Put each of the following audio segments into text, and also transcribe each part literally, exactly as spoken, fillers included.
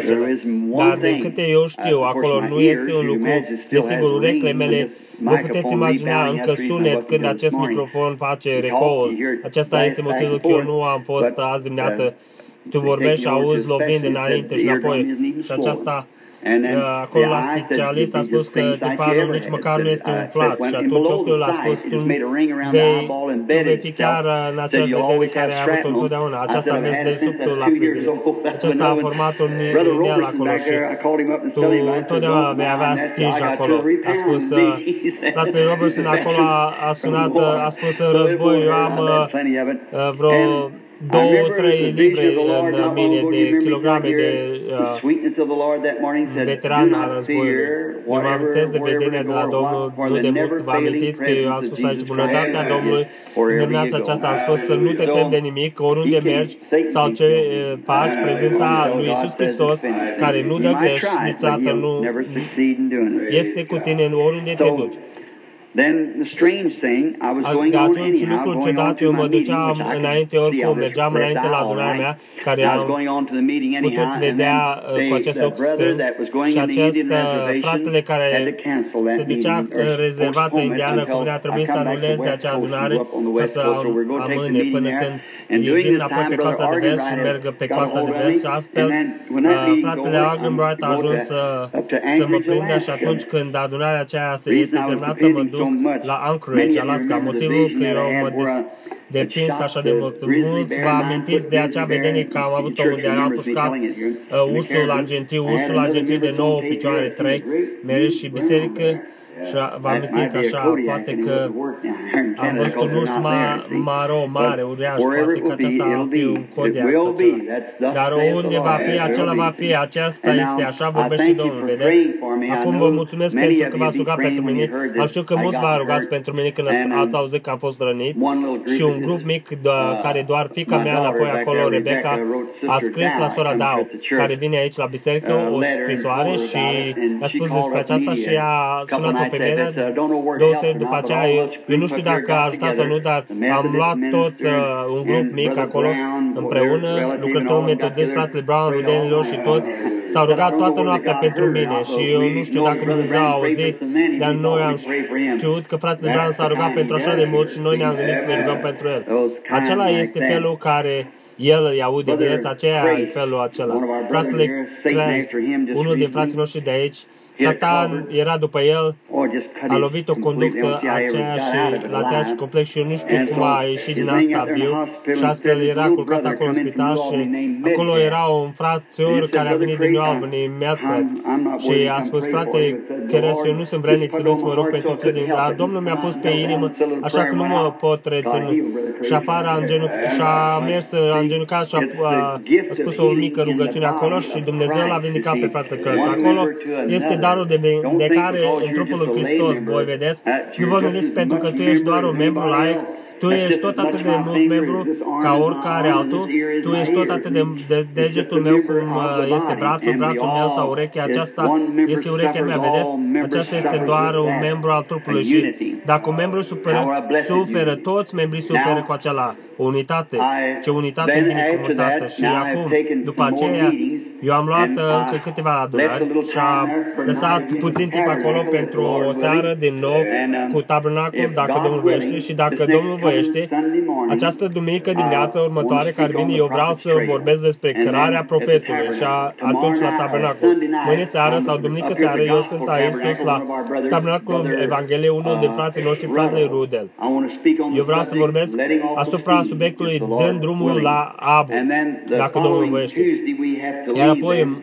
acela. Dar din câte eu știu, acolo nu este un lucru, desigur, urechile mele, vă puteți imagina încă sunet când acest microfon face recoil. Acesta este motivul că eu nu am fost azi dimineață. Tu vorbești și auzi lovind înainte și înapoi. Și aceasta, acolo la specialist a spus că timpalul nici măcar nu este umflat. Și atunci ochiul a spus, tu vei, tu vei fi chiar în aceeași vedere care ai avut întotdeauna. Aceasta mergi de subtul la privire. Acesta a format un inel acolo și tu întotdeauna vei avea schiși acolo. A spus, fratele Robertson acolo a, a sunat, a spus în război, eu am uh, vreo două, trei livre în mine de kilograme de uh, veteran al războiului. Eu mă amintesc de vedenia de la Domnul nu de mult. Vă amintiți că eu am spus aici bunătatea Domnului în dimineața aceasta am spus să nu te temi de nimic, că oriunde mergi sau ce faci, prezența lui Iisus Hristos, care nu dă greș, niciodată nu este cu tine oriunde te duci. De atunci, lucrul ciudat, eu mă duceam înainte oricum, mergeam înainte la adunarea mea, care am putut vedea cu acest ochi strâng, și acest fratele care se ducea în rezervația indiană, cum ne-a trebuit să anuleze acea adunare și să amâne până când ei vin înapoi pe coasta de vest și merg pe coasta de vest și astfel fratele Argenbright a ajuns să, să mă prindă și atunci când adunarea aceea se este terminată, mă duc la Anchorage, Alaska. Motivul că eu mă des, depins așa de mult. Mulți vă amintiți de acea vedenie că am avut-o unde am pușcat uh, ursul argentiu, ursul argentiu de nouă picioare, trei, mere și biserică. Și vă amintiți așa, poate că am văzut un urs ma, maro, mare, uriaș, poate că aceasta va fi un codiac sau ceva. Dar unde va fi, acela va fi, aceasta este, așa vorbește Domnul, vedeți? Acum vă mulțumesc pentru că v-ați rugat pentru mine. Am știut că mulți v-ați rugat pentru mine când ați auzit că am fost rănit. Și un grup mic de, care doar fiica mea înapoi acolo, Rebecca, a scris la sora Dau, care vine aici la biserică, o scrisoare și a spus despre aceasta și a sunat pe mine, două seri după aceea, eu, eu nu știu dacă a ajutat sau nu, dar am luat toți uh, un grup mic acolo, împreună, lucrătorul metodist, fratele Brown, rudenilor și toți, s-au rugat toată noaptea pentru mine și eu nu știu dacă Dumnezeu a auzit, dar noi am știut că fratele Brown s-a rugat pentru așa de mult și noi ne-am gândit să ne rugăm pentru el. Acela este felul care el îi aude, vedeți, aceea e felul acela. Fratele Cress, unul din frații noștri de aici, Satan era după el, a lovit o conductă aceea și l-a tăiat și complet și eu nu știu cum a ieșit din asta viu și astfel era culcat acolo în spital și acolo era un frățior care a venit din New Albany, Medcliff, și a spus, frate, Cheres, eu nu sunt vrednic să vin să mă rog pentru tine, dar Domnul mi-a pus pe inimă, așa că nu mă pot reține. Și afară a îngenucat și a mers, a îngenucat și a, a, a spus o mică rugăciune acolo și Dumnezeu l-a vindicat pe fratele Curtis. Acolo este darul de vindecare în trupul lui Hristos, voi vedeți? Nu vă gândiți pentru că tu ești doar un membru laic, tu ești tot atât de mult membru ca oricare altul, tu ești tot atât de, de degetul meu cum este brațul, brațul meu sau urechea, aceasta este urechea mea, vedeți? Aceasta este doar un membru al trupului și dacă un membru suferă, suferă, toți membrii suferă cu acela, o unitate, ce unitate binecuvântată. Și acum, după aceea, eu am luat încă câteva adunări și am lăsat puțin timp acolo pentru o seară din nou cu tabernacul, dacă Domnul voiește, și dacă Domnul voiește, această duminică dimineața următoare care vine, eu vreau să vorbesc despre cărarea profetului și a, atunci la tabernacul. Mâine seară sau duminică seară, eu sunt aici sus la tabernacul Evangheliei, unul din frații noștri, fratele Rudel. Eu vreau să vorbesc asupra subiectului dând drumul la Abu, dacă Domnul voiește. Iar apoi,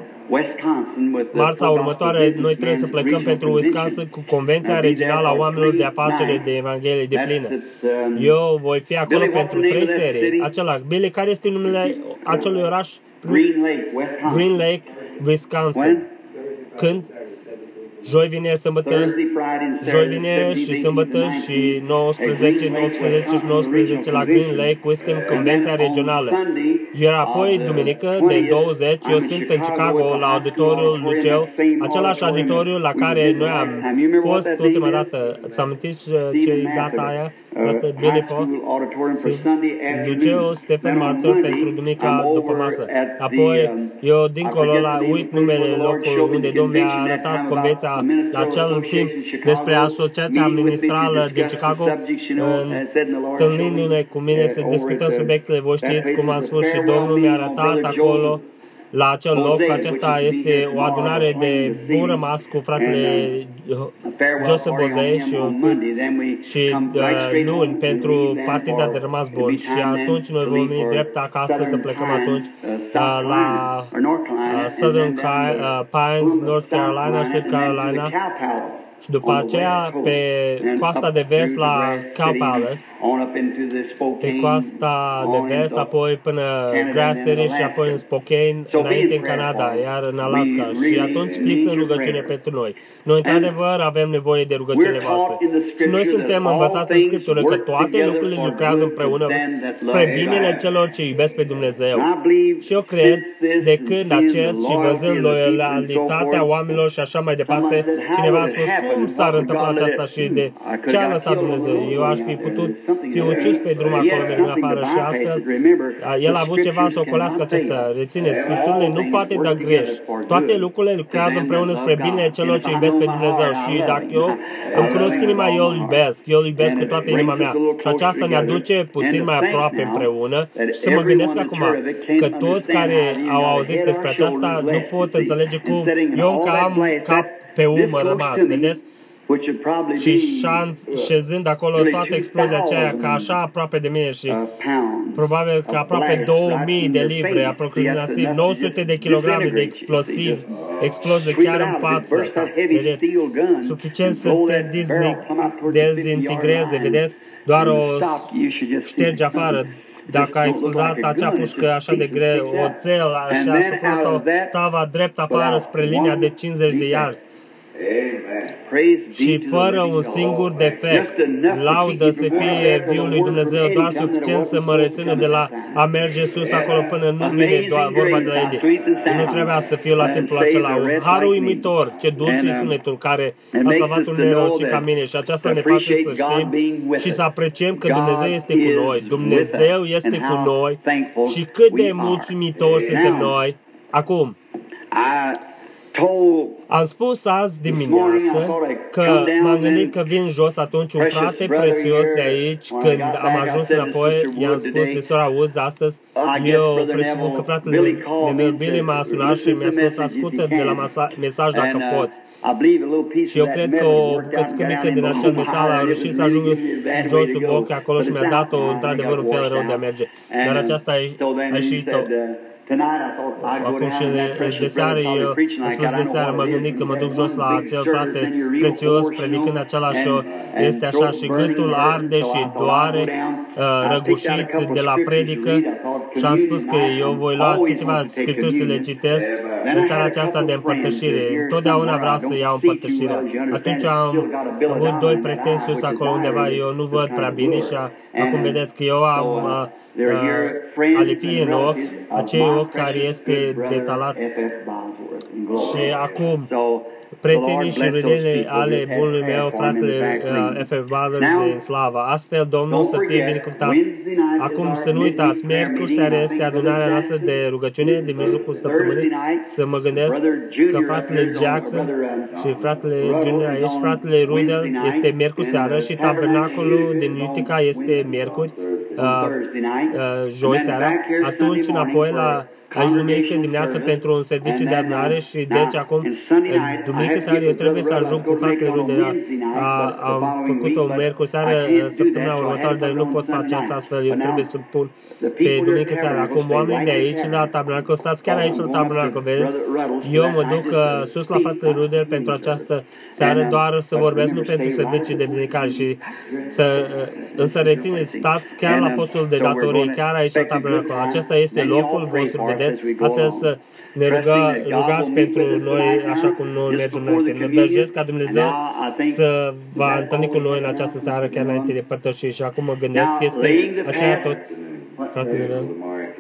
marța următoare, noi trebuie să plecăm pentru Wisconsin cu Convenția Regională a Oamenilor de Afaceri de Evanghelie de plină. Eu voi fi acolo pentru trei serii. Acela, Billy, care este numele acelui oraș? Green Lake, Wisconsin. Când? Joi, vineri, sâmbătă, joi, vineri și sâmbătă și nouăsprezece, optsprezece și nouăsprezece la Green Lake, Wisconsin, Convenția Regională. Iar apoi, duminică, de douăzeci, eu sunt în Chicago, la auditoriul Luceu, același auditoriu la care noi am fost ultima dată. Îți amintiți ce-i data aia? Frate Billy Paul? Luceu Stephen Martin pentru duminica după masă. Apoi, eu dincolo la uit numele locul unde Domnul mi-a arătat convenția la acel timp despre Asociația Ministrală din Chicago, întâlnindu-ne cu mine să discutăm subiectele. Voi știți cum am spus și Domnul mi-a arătat acolo la acel loc. Acesta este o adunare de bun rămas cu fratele Joseph Bozei și, și uh, luni pentru partida de rămas bun. Și atunci noi vom veni drept acasă să plecăm atunci uh, la uh, Southern uh, Pines, North Carolina, South Carolina. Și după aceea, pe coasta de vest la Cow Palace, pe coasta de vest, apoi până Grass City și apoi în Spokane, înainte în Canada, iar în Alaska. Și atunci fiți în rugăciune pentru noi. Noi, într-adevăr, avem nevoie de rugăciunile voastre. Și noi suntem învățați în Scriptură că toate lucrurile lucrează împreună spre binele celor ce iubesc pe Dumnezeu. Și eu cred, de când acest și văzând loialitatea oamenilor și așa mai departe, cineva a spus, cum s-ar întâmpla aceasta și de ce a lăsat Dumnezeu? Eu aș fi putut fi ucis pe drum acolo, mergând afară și astfel el a avut ceva să ocolească acesta. Reține, Scripturile nu poate da greș. Toate lucrurile lucrează împreună spre binele celor ce iubesc pe Dumnezeu. Și dacă eu îmi cunosc inima, eu îl iubesc. Eu îl iubesc cu toată inima mea. Și aceasta ne aduce puțin mai aproape împreună. Și să mă gândesc acum că toți care au auzit despre aceasta nu pot înțelege cum eu încă am cap pe umăr rămas, vedeți? Și șanț, șezând acolo toată explozia aceea, ca așa aproape de mine și probabil că aproape două mii de livre, aproximativ nouă sute de kilograme de explosiv, explozie chiar în față, vedeți? Suficient să te dezintegreze, vedeți? Doar o ștergi afară. Dacă a explodat acea pușcă așa de greu, oțel, și a suflat-o țava drept afară spre linia de cincizeci de yarzi. Și fără un singur defect, laudă să fie viul lui Dumnezeu, doar suficient să mă rețină de la a merge sus acolo până nu vine doar vorba de la Eddie. Nu trebuia să fiu la timpul acela. Un har uimitor, ce dulce e sunetul care a salvat un nerocit ca mine și aceasta ne face să știm și să apreciem că Dumnezeu este cu noi. Dumnezeu este cu noi și cât de mulțumitori suntem noi. Acum, am spus azi dimineață că m-am gândit că vin jos atunci un frate prețios de aici. Când am ajuns înapoi, i-am spus de sora Woods astăzi, eu presupun că fratele de meu, Billy, m-a sunat și mi-a spus, ascultă de la mesaj dacă poți. Și eu cred că o bucățică mică din acel metal a reușit să ajungă jos sub ochi acolo și mi-a dat-o într-adevăr un fel rău de a merge. Dar aceasta a ieșit acum și de seară, eu am spus de seară, mă gândit că mă duc jos la acel frate prețios, predicând același show, este așa și gâtul arde și doare, răgușit de la predică și am spus că eu voi lua câteva scripturi să le citesc în seara aceasta de împărtășire. Întotdeauna vreau să iau împărtășirea. Atunci am avut doi pretenți sus acolo undeva, eu nu văd prea bine și acum vedeți că eu am uh, alifie în ochi, acei ochi care este detalat și acum prietenii și rudele ale bunului meu, fratele uh, F F Butler din Slava. Astfel, Domnul să fie binecuvântat. Acum să nu uitați, miercuri seara este adunarea noastră de rugăciune din mijlocul săptămânii. Să mă gândesc că fratele Jackson și fratele Junior aici, fratele Rudel este miercuri seară și tabernacolul din Utica este miercuri, uh, uh, joi seara. Atunci înapoi la aici duminică dimineață pentru un serviciu de adunare și deci acum duminică seara eu trebuie să ajung cu fratele Rudel. Am făcut-o miercuri seară săptămâna următoare, dar nu pot face asta astfel, eu trebuie să pun pe duminică seara. Acum oamenii de aici la tabernacol, stați chiar aici la tabernacol, vedeți? Eu mă duc uh, sus la fratele Rudel pentru această seară, doar să vorbesc, nu pentru serviciu de vindecare și să, uh, însă rețineți, stați chiar la postul de datorie, chiar aici la tabernacol. Acesta este locul vostru, vedeți? Astfel să ne ruga, rugați pentru noi așa cum noi mergem înainte. Ne dăjesc ca Dumnezeu să va întâlni cu noi în această seară, chiar înainte de părtășie. Și acum mă gândesc, este aceea tot, fratele meu.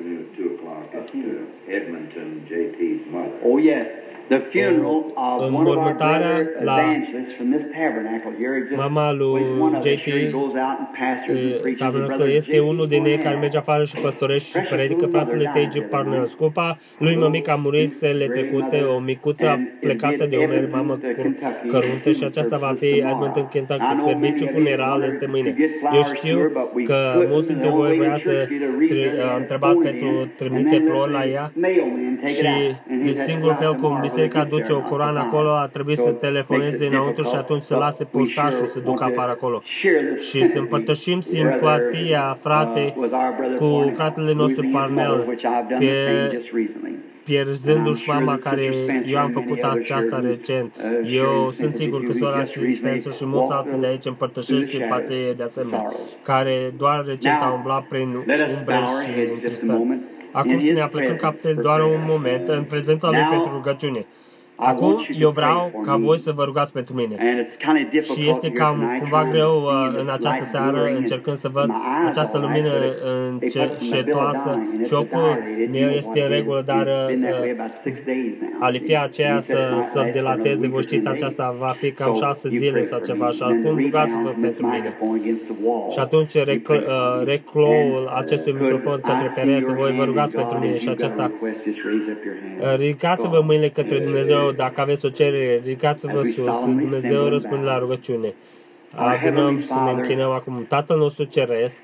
Oh, yes. The funeral of one of our Înmormântarea brother la evangelists from this tabernacle here exists. mama lui One of J us T, here goes out and pastors and preaches. tabernacol este unul din ei care merge afară și păstorește și predică. Fratele T G Parnell. Scupa lui mămică a murit zilele trecute, o micuță plecată de o mamă căruntă și aceasta va fi Edmonton, Kentucky. Serviciul funeral este mâine. Eu știu că mulți dintre voi voia să întrebat pentru trimite flori la ea și de singur fel cum biserica aduce o coroană acolo, a trebuit să telefoneze înăuntru și atunci să lase poștașul să ducă afară acolo. Și să împărtășim simpatia, frate, cu fratele nostru Parnell pe, pierzându-și mama care eu am făcut aceasta recent. Eu sunt sigur că sora Spencer și mulți alții de aici împărtășesc simpație de asemenea, care doar recent au umblat prin umbre și întristări. Acum să ne aplicăm capetele doar un moment în prezența Lui pentru rugăciune. Acum, eu vreau ca voi să vă rugați pentru mine. Și este cam cumva greu uh, în această seară, încercând să văd această lumină încetoasă și ocul meu este în regulă, dar uh, alifia aceea să, să delateze, voi știți, aceasta va fi cam șase zile sau ceva, și acum rugați-vă pentru mine. Și atunci recl, uh, recloul acestui microfon către pereți, voi vă rugați pentru mine și acesta. Uh, ridicați-vă mâinile către Dumnezeu. Dacă aveți o cerere, ridicați-vă sus. Dumnezeu răspunde la rugăciune. Adunăm să ne închinăm acum. Tatăl nostru ceresc,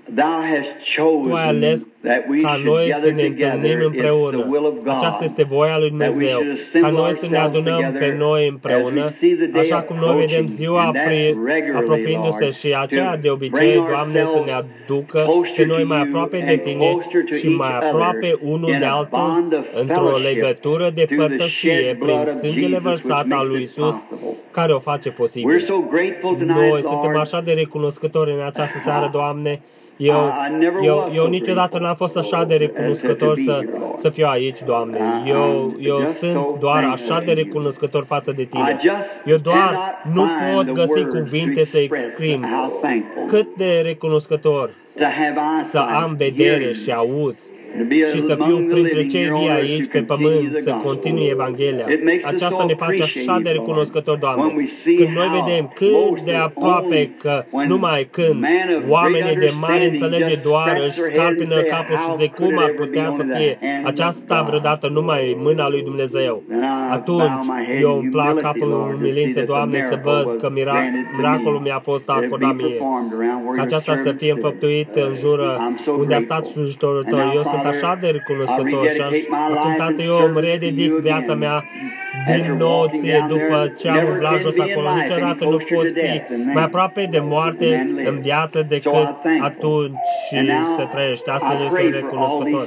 Tu ai ales ca noi să ne întâlnim împreună. Aceasta este voia lui Dumnezeu. Ca noi să ne adunăm pe noi împreună, așa cum noi vedem ziua apropiindu-se și aceea de obicei, Doamne, să ne aducă pe noi mai aproape de Tine și mai aproape unul de altul într-o legătură de părtășie prin sângele vărsat al lui Iisus, care o face posibil. Noi suntem așa de recunoscători în această seară, Doamne. Eu, eu, eu niciodată n-am fost așa de recunoscător să, să fiu aici, Doamne. Eu, eu sunt doar așa de recunoscător față de Tine. Eu doar nu pot găsi cuvinte să exprim cât de recunoscător să am vedere și auz și să fiu printre cei vii aici pe pământ, să continui Evanghelia. Aceasta ne face așa de recunoscători, Doamne. Când noi vedem cât de aproape că numai când oamenii de mare înțelege doar își scarpină capul și zic cum ar putea să fie aceasta vreodată numai mâna lui Dumnezeu, atunci eu îmi plac capul în umilință, Doamne, să văd că miracolul mi-a fost acordat mie. Ca aceasta să fie înfăptuit în jură unde a stat slujitorul Tău. Eu sunt așa de recunoscător și aș, acum, Tată, eu îmi rededic viața mea din nou Ție după ce am umblat jos acolo. Niciodată nu poți fi mai aproape de moarte în viață decât atunci și să trăiești. Astfel eu sunt recunoscător.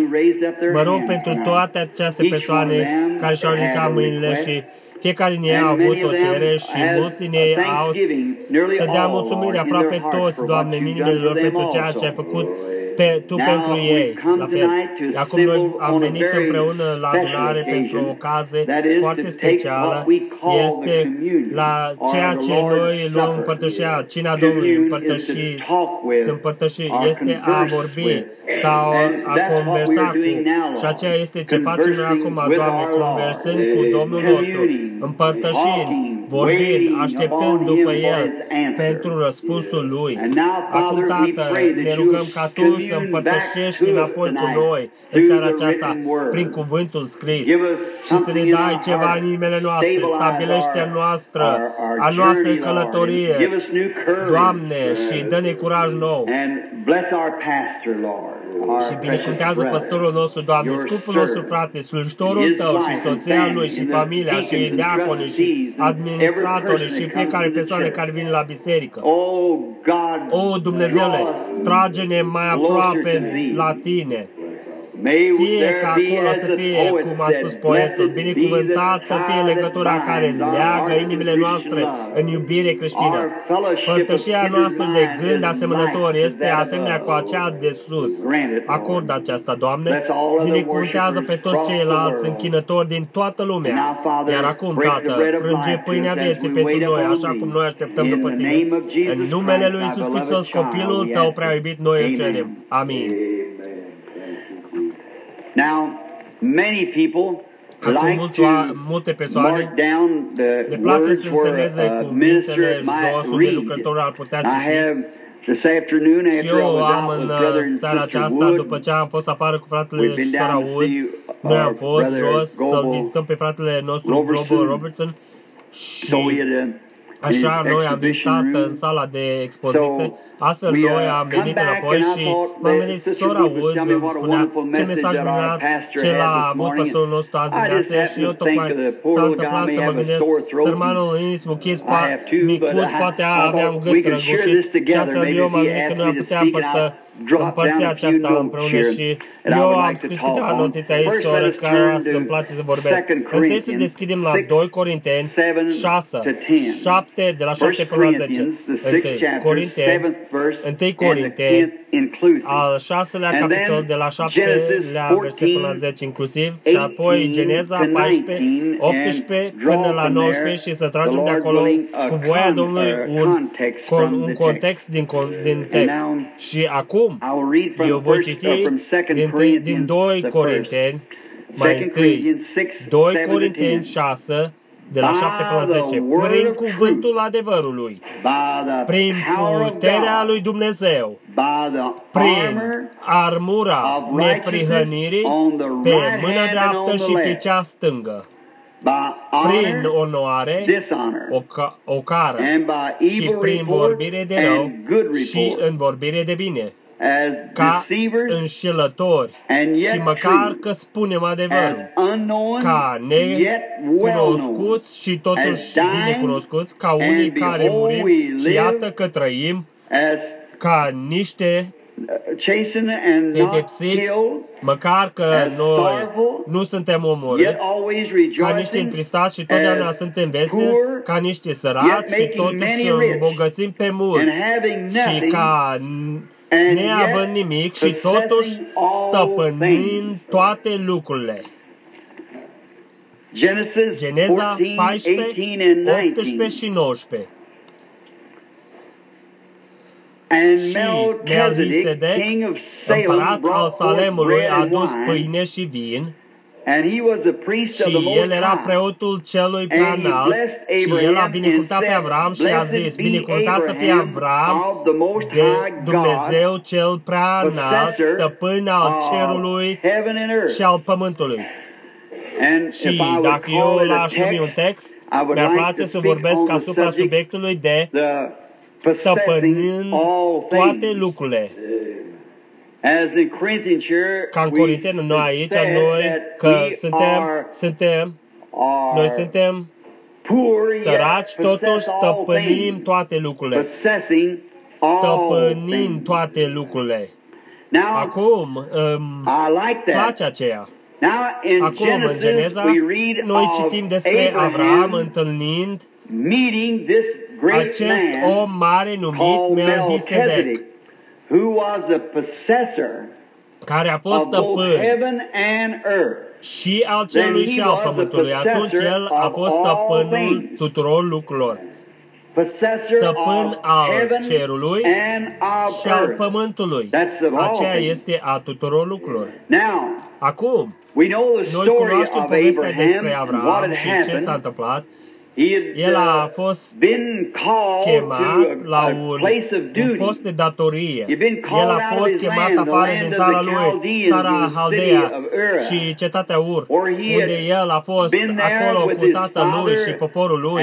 Mă rog pentru toate aceste persoane care și-au ridicat mâinile și fiecare din ei a avut o cerere și mulți din ei au să dea mulțumire, aproape toți, Doamne, în inimile lor pentru ceea ce ai făcut pe, Tu pentru ei. La fel. Acum noi am venit împreună la adunare pentru o ocazie foarte specială. Este la ceea ce noi luăm împărtășia, cina Domnului, împărtăși, să împărtăși, este a vorbi sau a conversa cu. Și aceea este ce facem noi acum, Doamne, conversând cu Domnul nostru, împărtășind, vorbind, așteptând după El pentru răspunsul Lui. Acum, Tată, ne rugăm ca Tu să împărtășești înapoi cu noi în seara aceasta prin cuvântul scris și să ne dai ceva în inimile noastre. Stabilește a noastră, a noastră călătorie, Doamne, și dă-ne curaj nou. Și binecuvântează păstorul nostru, Doamne, scumpul nostru frate, slujitorul Tău și soția lui și familia și diaconii și administratorii și fiecare persoană care vine la biserică. O, Dumnezeule, trage-ne mai aproape la Tine. Fie ca acolo să fie, cum a spus poetul, binecuvântată fie legătura care leagă inimile noastre în iubire creștină. Părtășia noastră de gând asemănător este asemenea cu aceea de sus. Acordă aceasta, Doamne, binecuvântează pe toți ceilalți închinători din toată lumea. Iar acum, Tată, frânge pâinea vieții pentru noi, așa cum noi așteptăm după Tine. În numele Lui Iisus Hristos, copilul Tău prea iubit, noi îl cerem. Amin. Now, many people Acum mulți, multe persoane le place să însemneze cuvintele jos unde lucrătorul ar putea citi. Și eu am în seara aceasta, după ce am fost afară cu fratele și sora Woods, noi am fost jos să-l vizităm pe fratele nostru Global Robertson și Așa, noi am vizitat în sala de expoziție, astfel noi am venit înapoi și m-am gândit, sora Woods îmi spunea ce mesaj minunat ce l-a avut pastorul nostru azi dimineață și eu tocmai s-a întâmplat să mă gândesc, sărmanul Innis Muchiz, micuț, poate aveam gât răgușit și astfel eu m-am gândit că noi am putea împărtă, împărți aceasta împreună și eu am scris câteva notițe aici, soră, care să-mi place să vorbesc. Întâi să deschidem la doi Corinteni șase, șapte, de la șapte până la zece. Întâi Corinteni, întâi Corinteni, al șaselea capitol, de la șaptelea verset până la zece inclusiv, și apoi Geneza paisprezece, optsprezece până la nouăsprezece și să tragem de acolo cu voia Domnului un, un context din, din text. Și acum eu voi citi din, din doi Corinteni, mai întâi doi Corinteni șase, de la șapte până la zece, prin cuvântul adevărului, prin puterea lui Dumnezeu, prin armura neprihănirii pe mâna dreaptă și pe cea stângă, prin onoare, oca, ocară și prin vorbire de rău și în vorbire de bine, ca înșelători și măcar că spunem adevărul, ca necunoscuți și totuși binecunoscuți, ca unii care murim și iată că trăim, ca niște pedepsiți, măcar că noi nu suntem omorâți, ca niște întristați și totdeauna suntem veseli, ca niște săraci și totuși îmbogățim pe mulți, și ca neavând nimic și totuși stăpânind toate lucrurile. Geneza paisprezece, optsprezece și nouăsprezece. Și Melchisedec, împărat al Salemului, a adus pâine și vin, și el era preotul celui preanalt, și el a binecuvântat pe Avram și a zis, binecuvântat să fie Avram de Dumnezeu cel preanalt, stăpân al cerului și al pământului. Și dacă eu l-aș numi un text, mi-ar place să vorbesc asupra subiectului de stăpânind toate lucrurile. Ca în Corinteni, noi aici, noi că suntem, suntem, noi suntem săraci, totuși stăpânim toate lucrurile. Stăpânim toate lucrurile. Acum, îmi place aceea. Acum, în Geneza, noi citim despre Avram întâlnind acest om mare numit Melchisedec, care a fost stăpân și al cerului și al pământului. Atunci el a fost stăpânul tuturor lucrurilor. Stăpân al cerului și al pământului. Aceea este a tuturor lucrurilor. Acum, noi cunoaștem povestea despre Avram și ce s-a întâmplat. El a fost chemat la un, un post de datorie. El a fost chemat afară din țara lui, țara Haldea și cetatea Ur, unde el a fost acolo cu tatălui și poporul lui.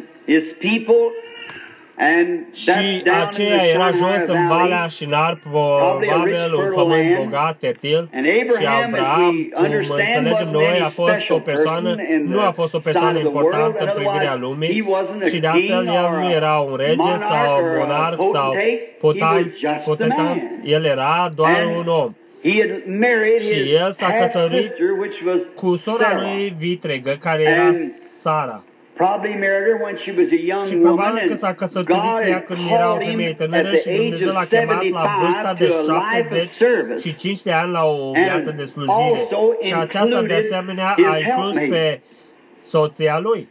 Și aceea era jos în Valea Shinar, probabil un pământ bogat, fertil. Și Abraham, cum înțelegem noi, a fost o persoană, nu a fost o persoană importantă în privirea lumii și de astfel el nu era un rege sau un monarh sau potentant, el era doar un om. Și el s-a căsătorit cu sora lui vitregă, care era Sara. Și probabil că s-a căsătorit cu ea când era o femeie tânără și Dumnezeu l-a chemat la vârsta de șaptezeci și cinci de ani la o viață de slujire. Și aceasta de asemenea a inclus pe soția lui.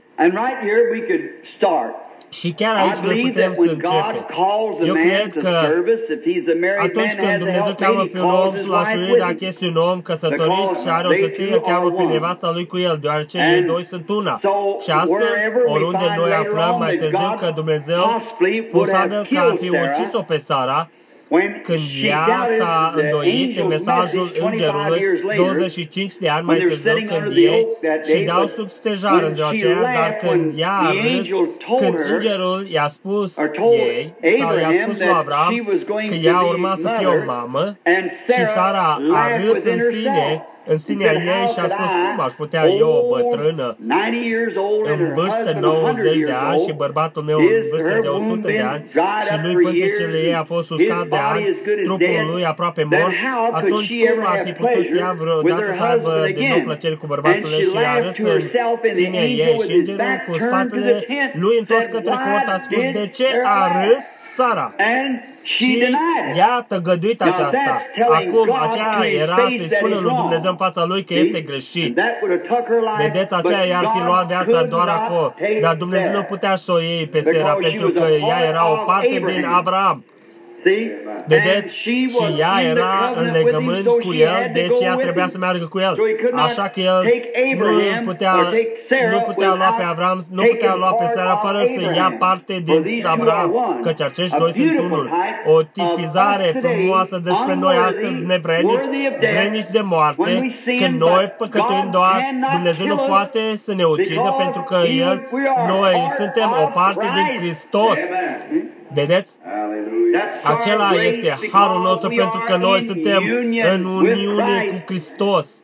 Și chiar aici noi putem să începem. Eu cred că atunci când Dumnezeu cheamă pe un om la slujire, dacă este un om căsătorit și are o soție, cheamă pe nevasta lui cu el, deoarece ei doi sunt una. Și astfel, oriunde noi aflăm mai târziu că Dumnezeu, posibil că ar fi ucis-o pe Sara, când ea s-a îndoit de mesajul îngerului douăzeci și cinci de ani mai târziu, când ei ședeau sub stejar în ziua aceea, dar când ea a râs, când îngerul i-a spus ei, sau i-a spus lui Avram că ea urma să fie o mamă, și Sara a râs în sine, în sinea ei și a spus, cum aș putea eu, o bătrână, în vârstă nouăzeci de ani și bărbatul meu în vârstă de o sută de ani și lui pântecele ei a fost uscat de ani, trupul lui aproape mort, atunci cum ar fi putut ea vreodată să aibă din nou plăcere cu bărbatul ei? Și a râs în sinea ei și îngerul cu spatele lui întors către cort a spus, de ce a râs Sara? Și ea tăgăduit aceasta. Acum, aceea era să-i spună lui Dumnezeu în fața lui că este greșit. Vedeți, aceea i-ar fi luat viața doar acolo. Dar Dumnezeu nu putea să o iei pe Sara, pentru că ea era o parte din Avram. Vedeți? Și ea era în legământ cu el, deci ea trebuia să meargă cu el. Așa că el nu putea, nu putea lua pe Avram, nu putea lua pe Sara fără să ia parte din Avram, căci acești doi sunt unul. O tipizare frumoasă despre noi astăzi nevrednici, vrednici de moarte, când noi păcătuim doar, Dumnezeu nu poate să ne ucidă pentru că El, noi suntem o parte din Hristos. Vedeți? Acela este harul nostru pentru că noi suntem în uniune cu Hristos.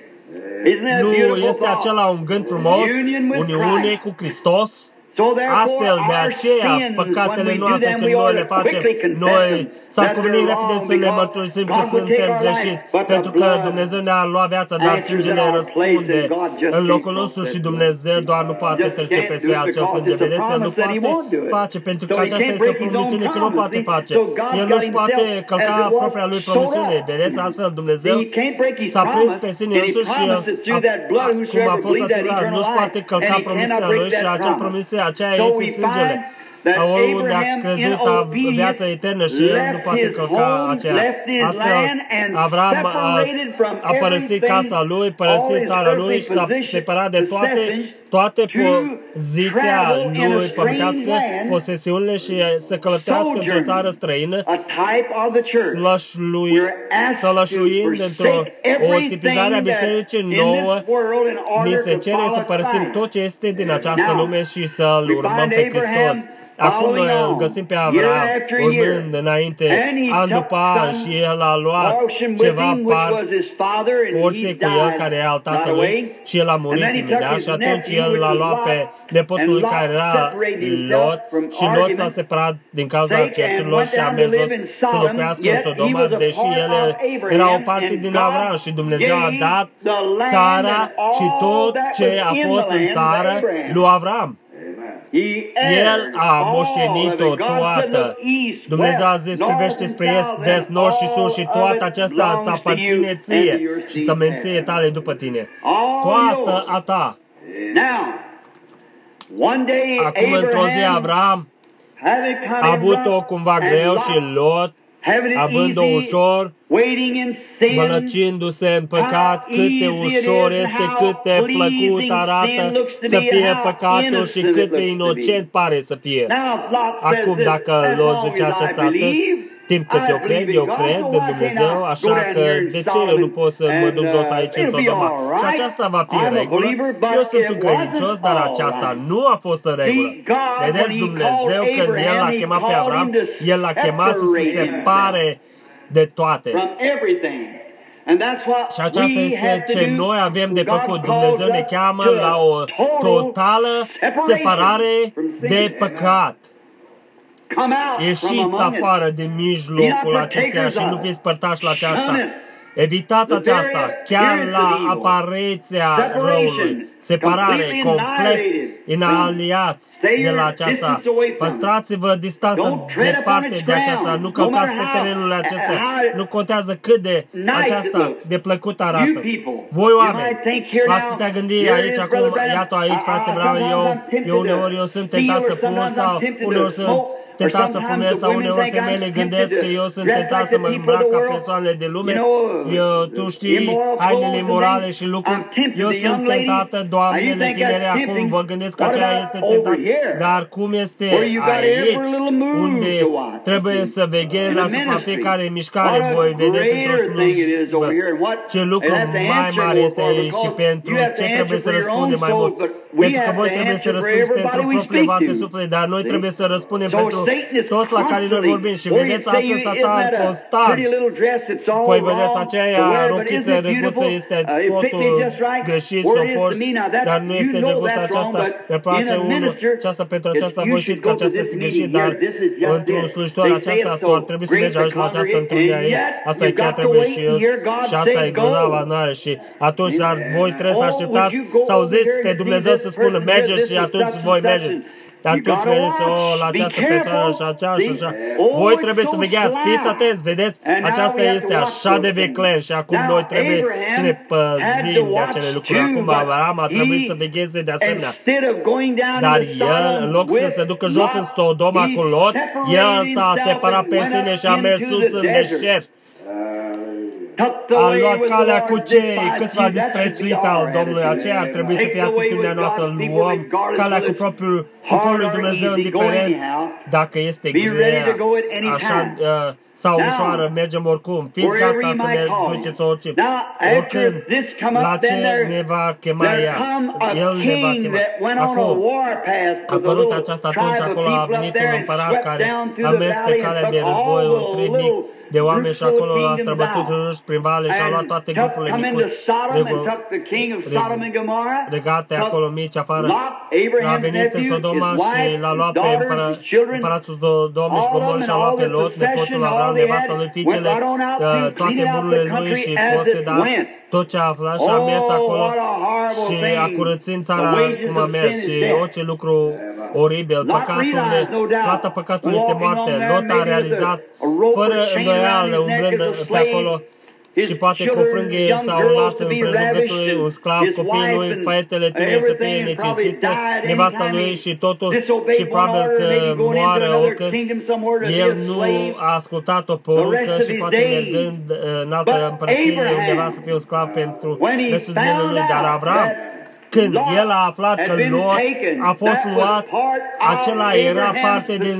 Nu este acela un gând frumos? Uniune cu Hristos? Astfel, de aceea, păcatele noastre, când noi le facem, noi s-ar cuveni repede să le mărturisim că suntem greșiți, pentru că Dumnezeu ne-a luat viața, dar sângele răspunde în locul nostru și Dumnezeu doar nu poate trece peste acel sânge. Vedeți, El nu poate face, pentru că aceasta este o promisiune că nu poate face. El nu-și poate călca propria Lui promisiune. Vedeți, astfel Dumnezeu s-a prins pe sine însuși și El, cum a fost asigurat, nu-și poate călca promisiunea Lui și acea promisiune aceea este sângele. Oriunde a crezut a viața eternă și el nu poate călca aceea. Astfel, Avram a, a părăsit casa lui, părăsit țara lui și s-a separat de toate, toate poziția lui pământească, posesiunile și să călătorească într-o țară străină, sălășluind într-o o tipizare a bisericii nouă, ni se cere să părăsim tot ce este din această lume și să-L urmăm pe Hristos. Acum noi îl găsim pe Avram urmând înainte, an după an, și el a luat ceva porție cu el care e al tatălui și el a murit imediat și atunci el l-a luat pe nepotul lui care era Lot și Lot s-a separat din cauza certurilor și a mers jos să locuiască în Sodoma, deși el era o parte din Avram și Dumnezeu a dat țara și tot ce a fost în țară lui Avram. El a moștenit-o toată. Dumnezeu a zis, privește spre est, vest, nord și sus și toată aceasta îți aparține ție și sămânție tale după tine. Toată a ta. Acum, într-o zi, Avram a avut-o cumva greu și Lot, având-o ușor, mălăcindu-se în păcat, cât de ușor este, cât de plăcut arată să fie păcatul și cât de inocent pare să fie. Acum, dacă Lot zice aceasta atât, timp cât eu cred, eu cred în Dumnezeu, așa că de ce eu nu pot să mă duc jos aici în Sodoma? Și aceasta va fi în regulă. Eu sunt un credincios, dar aceasta nu a fost în regulă. Vedeți, Dumnezeu, când El l-a chemat pe Avram, El l-a chemat să se separe de toate. Și aceasta este ce noi avem de făcut. Dumnezeu ne cheamă la o totală separare de păcat. Ieșiți afară din mijlocul acestuia și nu fiți părtași la aceasta. Evitați aceasta, chiar la apariția răului. Separare, complet inaliați de la aceasta. Păstrați-vă distanță departe de aceasta. Nu călcați pe terenul acesta. Nu contează cât de aceasta de plăcut arată. Voi oameni, v-ați putea gândi aici, acum, iată aici, frate Brown, eu, eu uneori eu sunt tentat să fur sau uneori sunt tentat să fumez sau uneori femeile gândesc că eu sunt tentat să mă îmbrac ca persoanele de lume. Eu, tu știi, hainele morale și lucruri. Eu sunt tentată, doamnele tinere, acum vă gândesc că aceea este tentat. Dar cum este aici, unde trebuie să veghezi asupra fiecare mișcare, voi vedeți într-o slujbă ce lucru mai mare este aici și pentru ce trebuie să răspundem mai mult. Pentru că voi trebuie să răspundeți pentru propriile voastre suflete, dar noi trebuie să răspundem pentru toți la care noi vorbim. Și vedeți astfel Satan constant. Păi vedeți, aceea rochiță drăguță este totul greșit, să o porți, dar nu este drăguță aceasta. Mi place unul, aceasta pentru aceasta, voi știți că aceasta este greșit, dar într-un slujitor aceasta, tu ar trebui să mergi aici la această întâlnire aici. Asta e chiar trebuie și eu. Și asta e grozava noastră. Și atunci, dar voi trebuie să așteptați să auziți pe Dumnezeu să spună mergeți și atunci voi mergeți. Atunci vedeți, o, la această persoană și așa și așa. Voi trebuie să vegheați, fiți atenți, vedeți? Aceasta este așa de viclean și acum noi trebuie să ne păzim de acele lucruri. Acum Abraham a trebuit să vegheze de asemenea. Dar el, în loc să se ducă jos în Sodoma cu Lot, el s-a separat pe sine și a mers sus în deșert. A luat calea cu cei câțiva disprețuiți al Domnului. Aceea ar trebui să fie atitudinea noastră. Luăm calea cu propriul poporul lui Dumnezeu, indiferent dacă este grea, așa, uh, sau ușoară, mergem oricum. Fiți gata să ne duceți orice. Oricând, la ce ne va chema ea? El ne va chema. Acum, a apărut aceasta atunci, acolo a venit un împărat care a mers pe calea de război, un trib mic de oameni și acolo a străbătut râși prin vale și a luat toate grupurile micuți regate acolo mici afară. A venit în Sodoma și l-a luat pe împăra, împăratul Sodoma și Gomor și a luat pe Lot, nepotul Avram, nevasta lui, fiicele, toate bunurile lui și poseda tot ce a aflat și a mers acolo și a curățit țara cum a mers și orice lucru oribil. Păcatul, plata păcatului este moarte. Lot a realizat fără îndoială umblând pe acolo și poate cu frânghie sau un laț în prejurgătul un sclav, copiii lui, fetele tinere să fie necinstite, nevasta lui și totul și probabil că moară oricând. El nu a ascultat o poruncă și poate mergând în altă împărăție undeva să fie un sclav pentru restul zilei lui, dar Avram, când el a aflat că Lot a fost luat, acela era parte din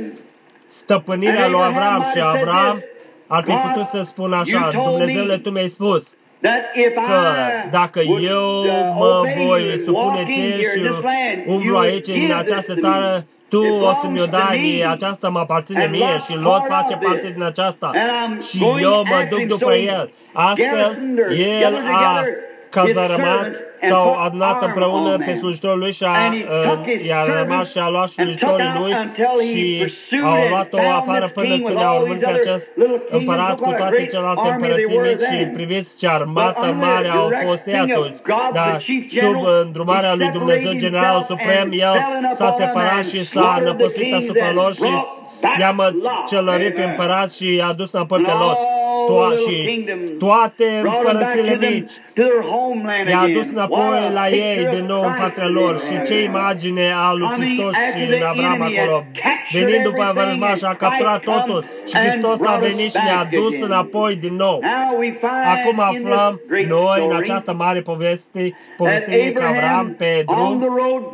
stăpânirea lui Avram și Avram ar fi putut să spun așa, Dumnezeule, Tu mi-ai spus că dacă eu mă voi supune ție și umblu aici în această țară, Tu o să-mi o dai mie, aceasta mă aparține mie și Lot face parte din aceasta și eu mă duc după el. Astfel, el a cazărămat s-au adunat împreună pe slujitorul lui și a, i-a rămas și a luat slujitorii lui și au luat-o afară până când a urmânt pe acest împărat cu toate celelalte împărății mici și priviți ce armată mare au fost ei atunci. Dar sub îndrumarea lui Dumnezeu, Generalul Suprem, el s-a separat și s-a năpăstuit asupra lor și i-a măcelărit pe împărat și i-a dus înapoi pe Lot. To- și toate împărățile mici i-a adus înapoi la ei din nou în patria lor și ce imagine a lui Hristos și în Avram acolo. Venind după vrăjmaș, a capturat totul și Hristos a venit și ne-a dus înapoi din nou. Acum aflăm noi în această mare poveste, povestire că Avram pe drum,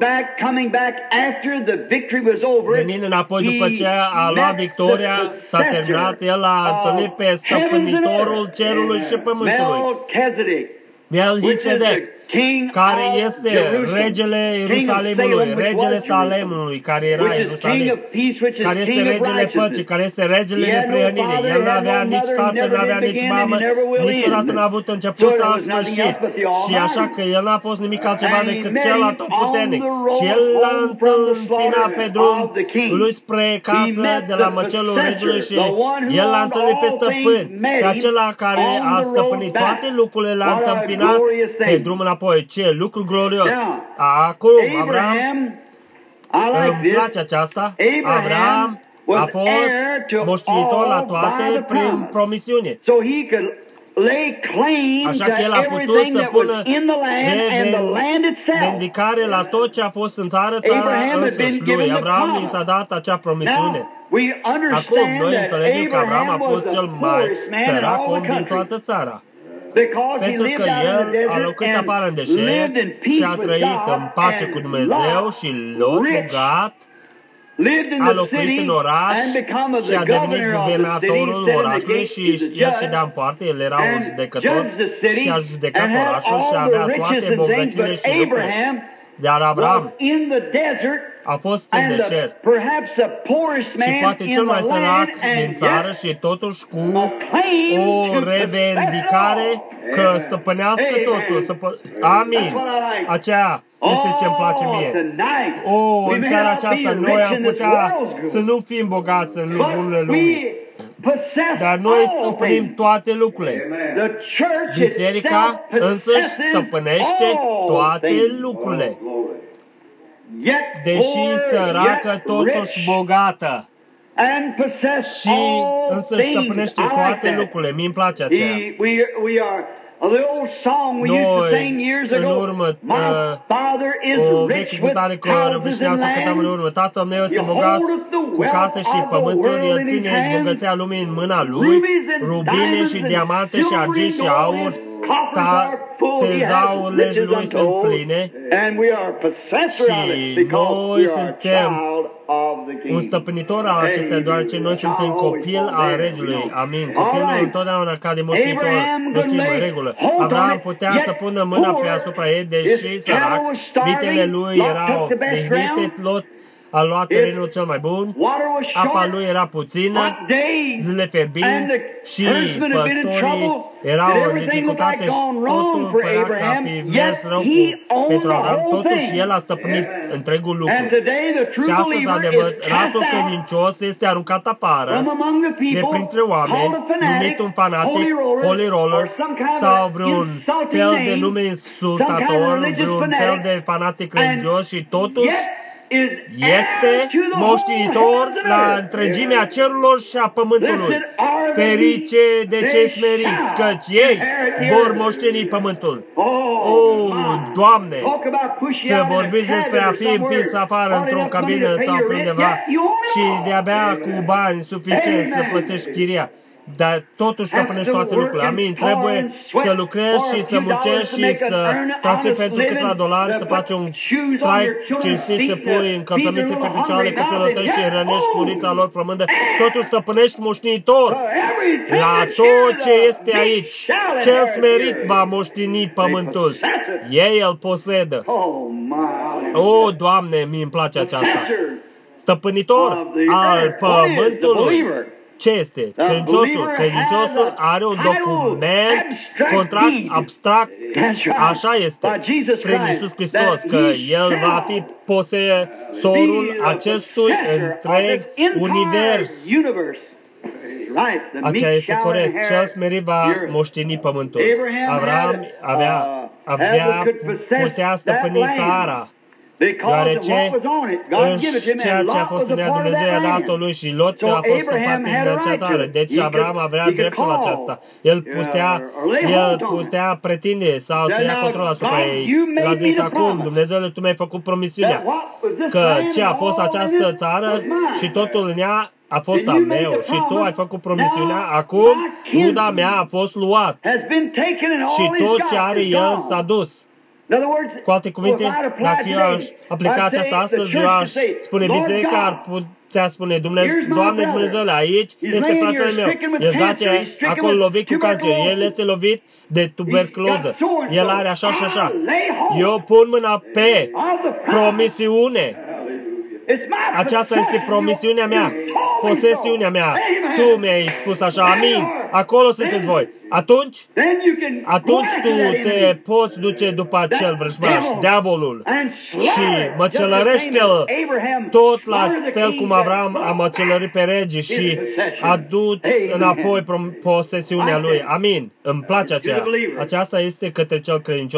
venind înapoi după ce a luat victoria, s-a terminat, el a întâlnit pe stăpânitorul cerului și pământului, Melchisedec, care este regele Ierusalimului, regele Salemului, care era Ierusalim, care este regele păcii, care este regele neprihănirii. El nu avea nici tată, nu avea nici mamă, niciodată n-a avut început sau sfârșit. Și așa că el n-a fost nimic altceva decât cel atotputernic. Și el l-a întâmpinat pe drum lui spre casă de la măcelul regelui și el l-a întâlnit pe stăpân, pe acela care a stăpânit toate lucrurile, l-a întâmpinat pe drum înapoi. Ce lucru glorios! Acum, Avram, îmi place aceasta, Avram a fost moștenitor la toate prin promisiune. Așa că el a putut să pună revendicare la tot ce a fost în țară, țara însăși lui. Avram i s-a dat acea promisiune. Acum noi înțelegem că Avram a fost cel mai sărac om din toată țara. Pentru că el a locuit afară în deșert și a trăit în pace cu Dumnezeu și Lot, bogat, a locuit în oraș și a devenit guvernatorul orașului și el ședea în poartă, el era un judecător și a judecat orașul și avea toate bogățile și lucrurile. Dar Avram a fost în deșert și poate cel mai sărac din țară și totuși cu o revendicare că stăpânească totul. Stăpă... Amin. Aceea este ce îmi place mie. O, în seara aceasta noi am putea să nu fim bogați în bunurile lumii, dar noi stăpânim toate lucrurile. Biserica însăși stăpânește toate lucrurile. Deși săracă, totuși bogată. Și însăși stăpânește toate lucrurile. Mi-mi place aceea. Noi, în urmă, o veche cântare că răbâșnea să cântăm în urmă. Tatăl meu este bogat cu casă și pământuri, el ține bogăția lumii în mâna lui, rubine și diamante și argint și aur, tezaurile lui sunt pline și noi suntem un stăpânitor al acestea, deoarece noi suntem copil al regelui. Amin. Copilul întotdeauna cade moștenitor, nu știm în regulă. Avram putea să pună mâna pe asupra ei, deși sărac, vitele lui erau dehnite, Lot a luat terenul cel mai bun, apa lui era puțină, zile fierbinți și păstorii erau în dificultate și totul părea că a fi mers rău cu, pentru Avram. Totuși el a stăpânit întregul lucru. Și astăzi adevăratul credincios este aruncat afară de printre oameni, numit un fanatic, holy roller, sau vreun fel de nume insultator, vreun fel de fanatic religios și totuși este moștenitor la întregimea cerurilor și a pământului. Ferice de cei smeriți, căci ei vor moșteni pământul. O, Doamne, să vorbiți despre a fi împins afară într-o cabină sau pe undeva și de-abia cu bani suficienți să plătești chiria. Dar totuși stăpânești toate lucrurile. Amin. Trebuie să lucrezi și să muncești și să transferi pentru câțiva dolari, să faci un trai cinstit, să pui încălțăminte pe picioarele copilul tăi și rănești curița lor flămândă. Totuși stăpânești moștenitor la tot ce este aici. Cel smerit va moșteni pământul. Ei îl posedă. O, Doamne, mi-mi place aceasta. Stăpânitor al pământului. Ce este? Credinciosul. Credinciosul are un document, contract abstract, așa este, prin Iisus Hristos, că El va fi posesorul acestui întreg univers. Aceea este corect. Cel smerit va moșteni pământul. Avram avea, avea putea stăpâni țara, deoarece înși ceea ce a fost în ea Dumnezeu i-a dat-o lui și Lot a fost în parte din acea țară. Deci Avram avea dreptul aceasta. El putea, el putea pretinde sau să ia control asupra ei. El a zis acum, Dumnezeule, Tu mi-ai făcut promisiunea că ce a fost această țară și totul în ea a fost a meu și Tu ai făcut promisiunea, acum ruda mea a fost luat și tot ce are el s-a dus. Cu alte cuvinte, dacă eu aș aplica aceasta astăzi, eu aș spune, biserica ar putea spune, Doamne Dumnezeule, aici este fratele meu. El zace acolo lovit cu cancer, el este lovit de tuberculoză, el are așa și așa. Eu pun mâna pe promisiune. Aceasta este promisiunea mea, posesiunea mea. Tu mi-ai spus așa, amin, acolo sunteți voi. Atunci, atunci tu te poți duce după acel vrăjmaș, diavolul, și măcelărește-l tot la fel cum Avram a măcelărit pe rege și a dus înapoi posesiunea lui. Amin. Îmi place aceea. Aceasta este către cel credincios.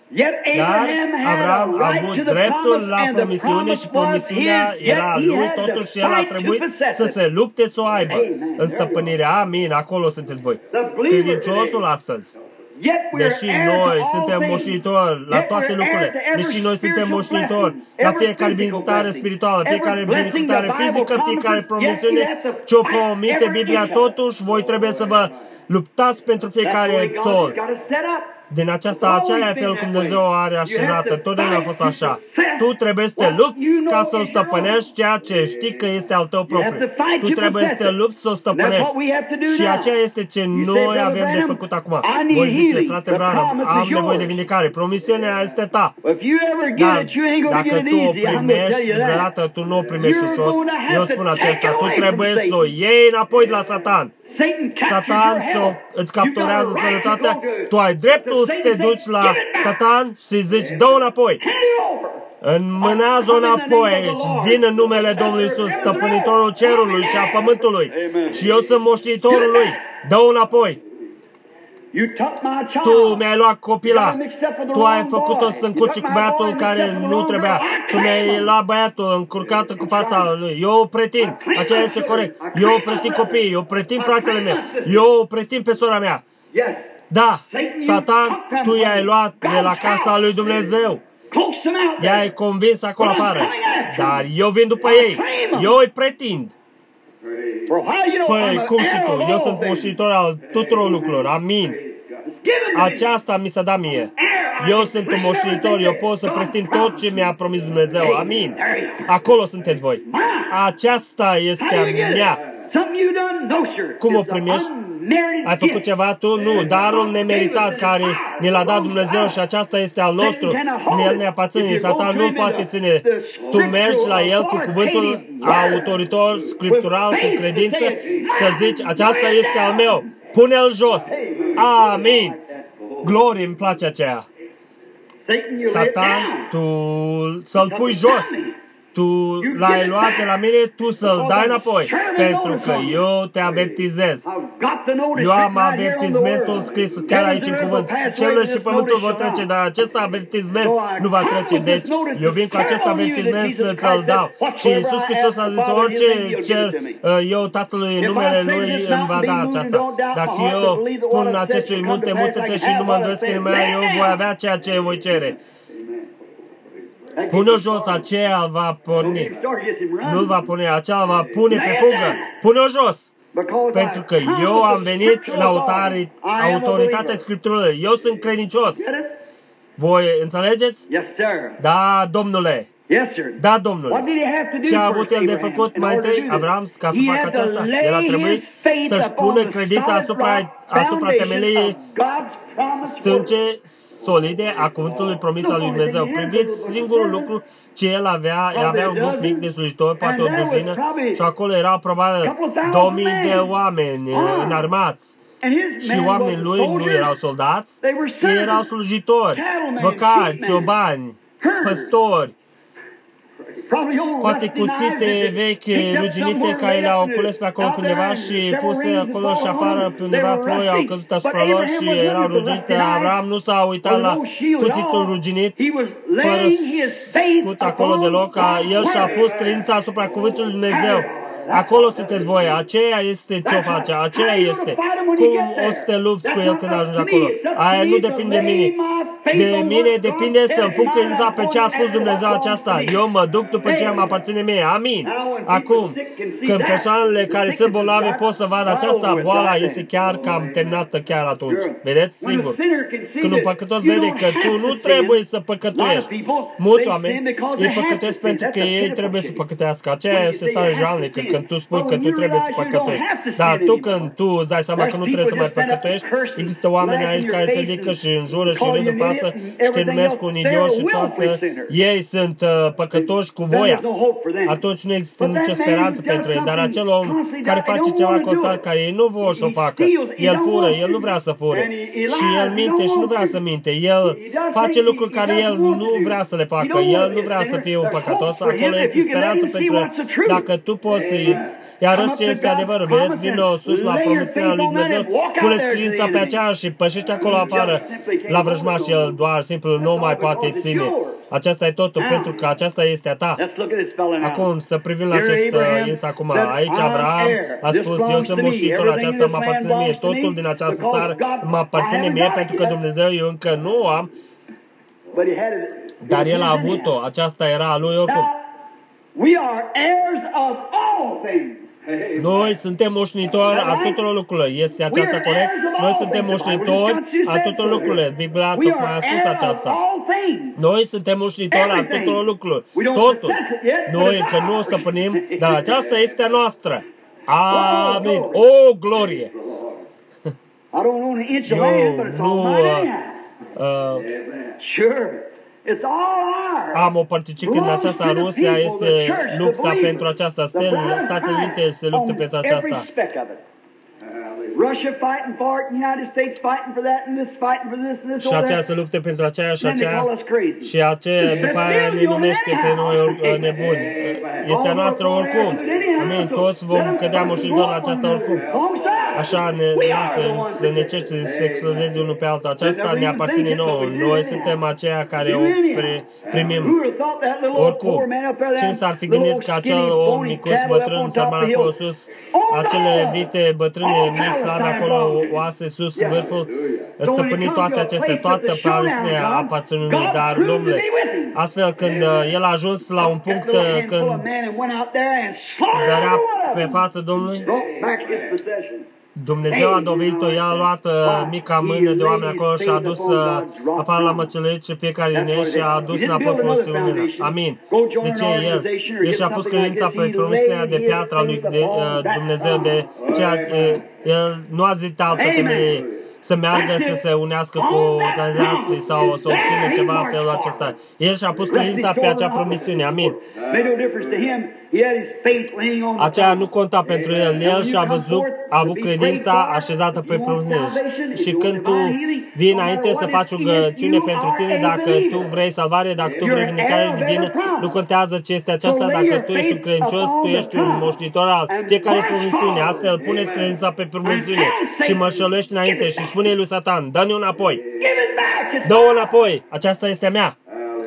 Dar Avram a avut dreptul la promisiune și promisiunea era lui, totuși el a trebuit să se lupte să o aibă în stăpânire. Amin, acolo sunteți voi. Credinciosul astăzi. Deși noi suntem moștenitori la toate lucrurile, deși noi suntem moștenitori la fiecare binecuvântare spirituală, fiecare binecuvântare fizică, fiecare promisiune ce o promite Biblia, totuși voi trebuie să vă luptați pentru fiecare țol. Din aceasta, aceea e felul cum Dumnezeu are așezată. Totdeauna a fost așa. Tu trebuie să te lupți ca să o stăpânești ceea ce știi că este al tău propriu. Tu trebuie să te lupți să o stăpânești. Și aceea este ce noi avem de făcut acum. Voi zice, frate Branham, am nevoie de vindecare. Promisiunea este ta. Dar dacă tu o primești vreodată, tu nu o primești ușor. Eu spun acesta, tu trebuie să o iei înapoi de la Satan. Satan îți capturează sănătatea, tu ai dreptul să te duci la Satan și zici, dă-o înapoi. Înmânează-o înapoi aici. Vin în numele Domnului Iisus, stăpânitorul cerului și a pământului. Și eu sunt moștenitorul lui. Dă-o înapoi. Tu mi-ai luat copila. Tu ai făcut-o să încurci cu băiatul care nu trebuia. Tu mi-ai luat băiatul încurcat cu fața lui. Eu o pretind. Aceea este corect. Eu o pretind copiii. Eu o pretind fratele meu. Eu o pretind pe sora mea. Da, Satan, tu i-ai luat de la casa lui Dumnezeu. I-ai convins acolo afară. Dar eu vin după ei. Eu îi pretind. Păi, cum și tu? Eu sunt moștenitor al tuturor lucrurilor. Amin. Aceasta mi s-a dat mie. Eu sunt un moștenitor. Eu pot să pretind tot ce mi-a promis Dumnezeu. Amin. Acolo sunteți voi. Aceasta este a mea. Cum o primești? Ai făcut ceva tu? Nu. Darul nemeritat care ne l-a dat Dumnezeu și aceasta este al nostru. El ne aparține. Satan nu poate ține. Tu mergi la el cu cuvântul autoritor, scriptural, cu credință, să zici, aceasta este al meu. Pune-l jos. Amin. Glorie, îmi place aceea. Satan, tu să-l pui jos. Tu l-ai luat de la mine, tu să-l dai înapoi, pentru că eu te avertizez. Eu am avertizmentul scris chiar aici în cuvânt. Cerul și pământul vor trece, dar acest avertizment nu va trece. Deci, eu vin cu acest avertizment să ți-l dau. Și Iisus Hristos a zis, orice cer eu Tatălui în numele Lui îmi va da aceasta. Dacă eu spun acestui munte, mută-te și nu mă îndoiesc în mea, eu voi avea ceea ce voi cere. Pune-o jos, aceea va porni. Nu-l va pune, aceea va pune pe fugă. Pune-o jos. Pentru că eu am venit în autoritatea Scripturii. Eu sunt credincios. Voi înțelegeți? Da, domnule. Da, domnule. Ce a avut el de făcut mai întâi, Avram, ca să facă aceasta? El a trebuit să-și pună credința asupra, asupra temeliei stânce solide a cuvântului promis al lui Dumnezeu. Priviți singurul lucru ce el avea, el avea un grup mic de slujitori, poate o duzină, și acolo erau probabil două mii de oameni înarmați. Și oamenii lui nu erau soldați, ei erau slujitori, băcari, ciobani, păstori, poate cuțite vechi, ruginite, care le-au cules pe acolo pe undeva și puse acolo și afară pe undeva, ploi au căzut asupra lor și erau ruginite. Avram nu s-a uitat la cuțitul ruginit, fără scut acolo deloc. El și-a pus credința asupra cuvântului Dumnezeu. Acolo sunteți voi, aceea este ce o face, aceea este. Cum o să te lupți cu el când ajungi acolo? Aia nu depinde de mine. De mine depinde să-mi pun credința pe ce a spus Dumnezeu aceasta. Eu mă duc după ce mă aparține mie. Amin. Acum, când persoanele care sunt bolnave pot să vadă aceasta, boala este chiar cam terminată chiar atunci. Vedeți? Sigur. Când un păcătos vede că tu nu trebuie să păcătuiești. Mulți oameni, ei păcătuiesc pentru că ei trebuie să păcătuiască. Aceea este stare jalnică, când tu spui că tu trebuie să păcătuiești. Dar tu când tu îți dai seama că nu trebuie să mai păcătuiești, există oameni aici care se ridică și înjură și râd în față și te numesc un idiot și toate. Ei sunt uh, păcătoși cu voia. Atunci nu există nicio speranță pentru ei. Dar acel om care face ceva constant, care ei nu vor să o facă, el fură, el nu vrea să fure. Și el minte și nu vrea să minte. El face lucruri care el nu vrea să le facă. El nu vrea să fie un păcătos. Acolo este speranță pentru el. Dacă tu poți să măsăliți. Iar ăsta este adevărul, vedeți, vină sus la promisiunea lui Dumnezeu, puneți credința pe aceea și pășește acolo afară la vrăjmaș și el doar simplu nu mai poate ține. Aceasta e totul, pentru că aceasta este a ta. Acum să privim la acest uh, ins acum. Aici Avram a spus, eu sunt moștenitor, aceasta mă aparține mie, totul din această țară mă aparține mie, pentru că Dumnezeu eu încă nu am, dar el a avut-o, aceasta era a lui oricum. Noi suntem moștenitori a tuturor lucrurilor. Este aceasta corect? Noi suntem moștenitori a tuturor lucrurilor. Biblia tocmai a spus aceasta. Noi suntem moștenitori a tuturor lucrurilor. Totul. Noi încă nu o stăpânim, dar aceasta este a noastră. Amin. O, glorie! Eu nu... Uh, am o părticică în aceasta. Rusia este lupta pentru aceasta. Statele Unite se luptă pentru aceasta. Și aceea se luptă pentru aceea și aceea. Și aceea după aia ne numește pe noi nebuni. Este a noastră oricum. Amin. Toți vom cădea moștenitori la aceasta oricum. Așa ne lasă să ne cerce să explodeze unul pe altul. Aceasta ne aparține nouă. Noi suntem aceia care o pre primim. Oricum, cine s-ar fi gândit că acel om micus, bătrân, sărman acolo sus, acele vite bătrâne mici, slabe acolo, oase sus, vârful, stăpânit toate acestea, toată Palestina aparținând lui, dar, domnule, astfel când el a ajuns la un punct când dărea pe față Domnului, Dumnezeu a dovedit-o, el a luat uh, mica mână de oameni acolo și a dus uh, afară la măcelărit și fiecare din ei și a dus înapoi promisiunea. Amin. De ce el? El și-a pus credința pe promisiunea de piatra lui de, uh, Dumnezeu, de ceea ce el nu a zis altă temelie să meargă să se unească cu organizații sau să obțină ceva pe felul acesta. El și-a pus credința pe acea promisiune. Amin. Aceea nu conta pentru el. El și-a văzut, a avut credința așezată pe promisiune. Și când tu vii înainte să faci rugăciune pentru tine, dacă tu vrei salvare, dacă tu vrei vindecare divină, nu contează ce este aceasta. Dacă tu ești un credincios, tu ești un moștenitor al fiecare promisiune. Astfel, puneți credința pe promisiune și mărșălești înainte și spune lui Satan, dă-ne înapoi. Dă-o înapoi. Aceasta este a mea.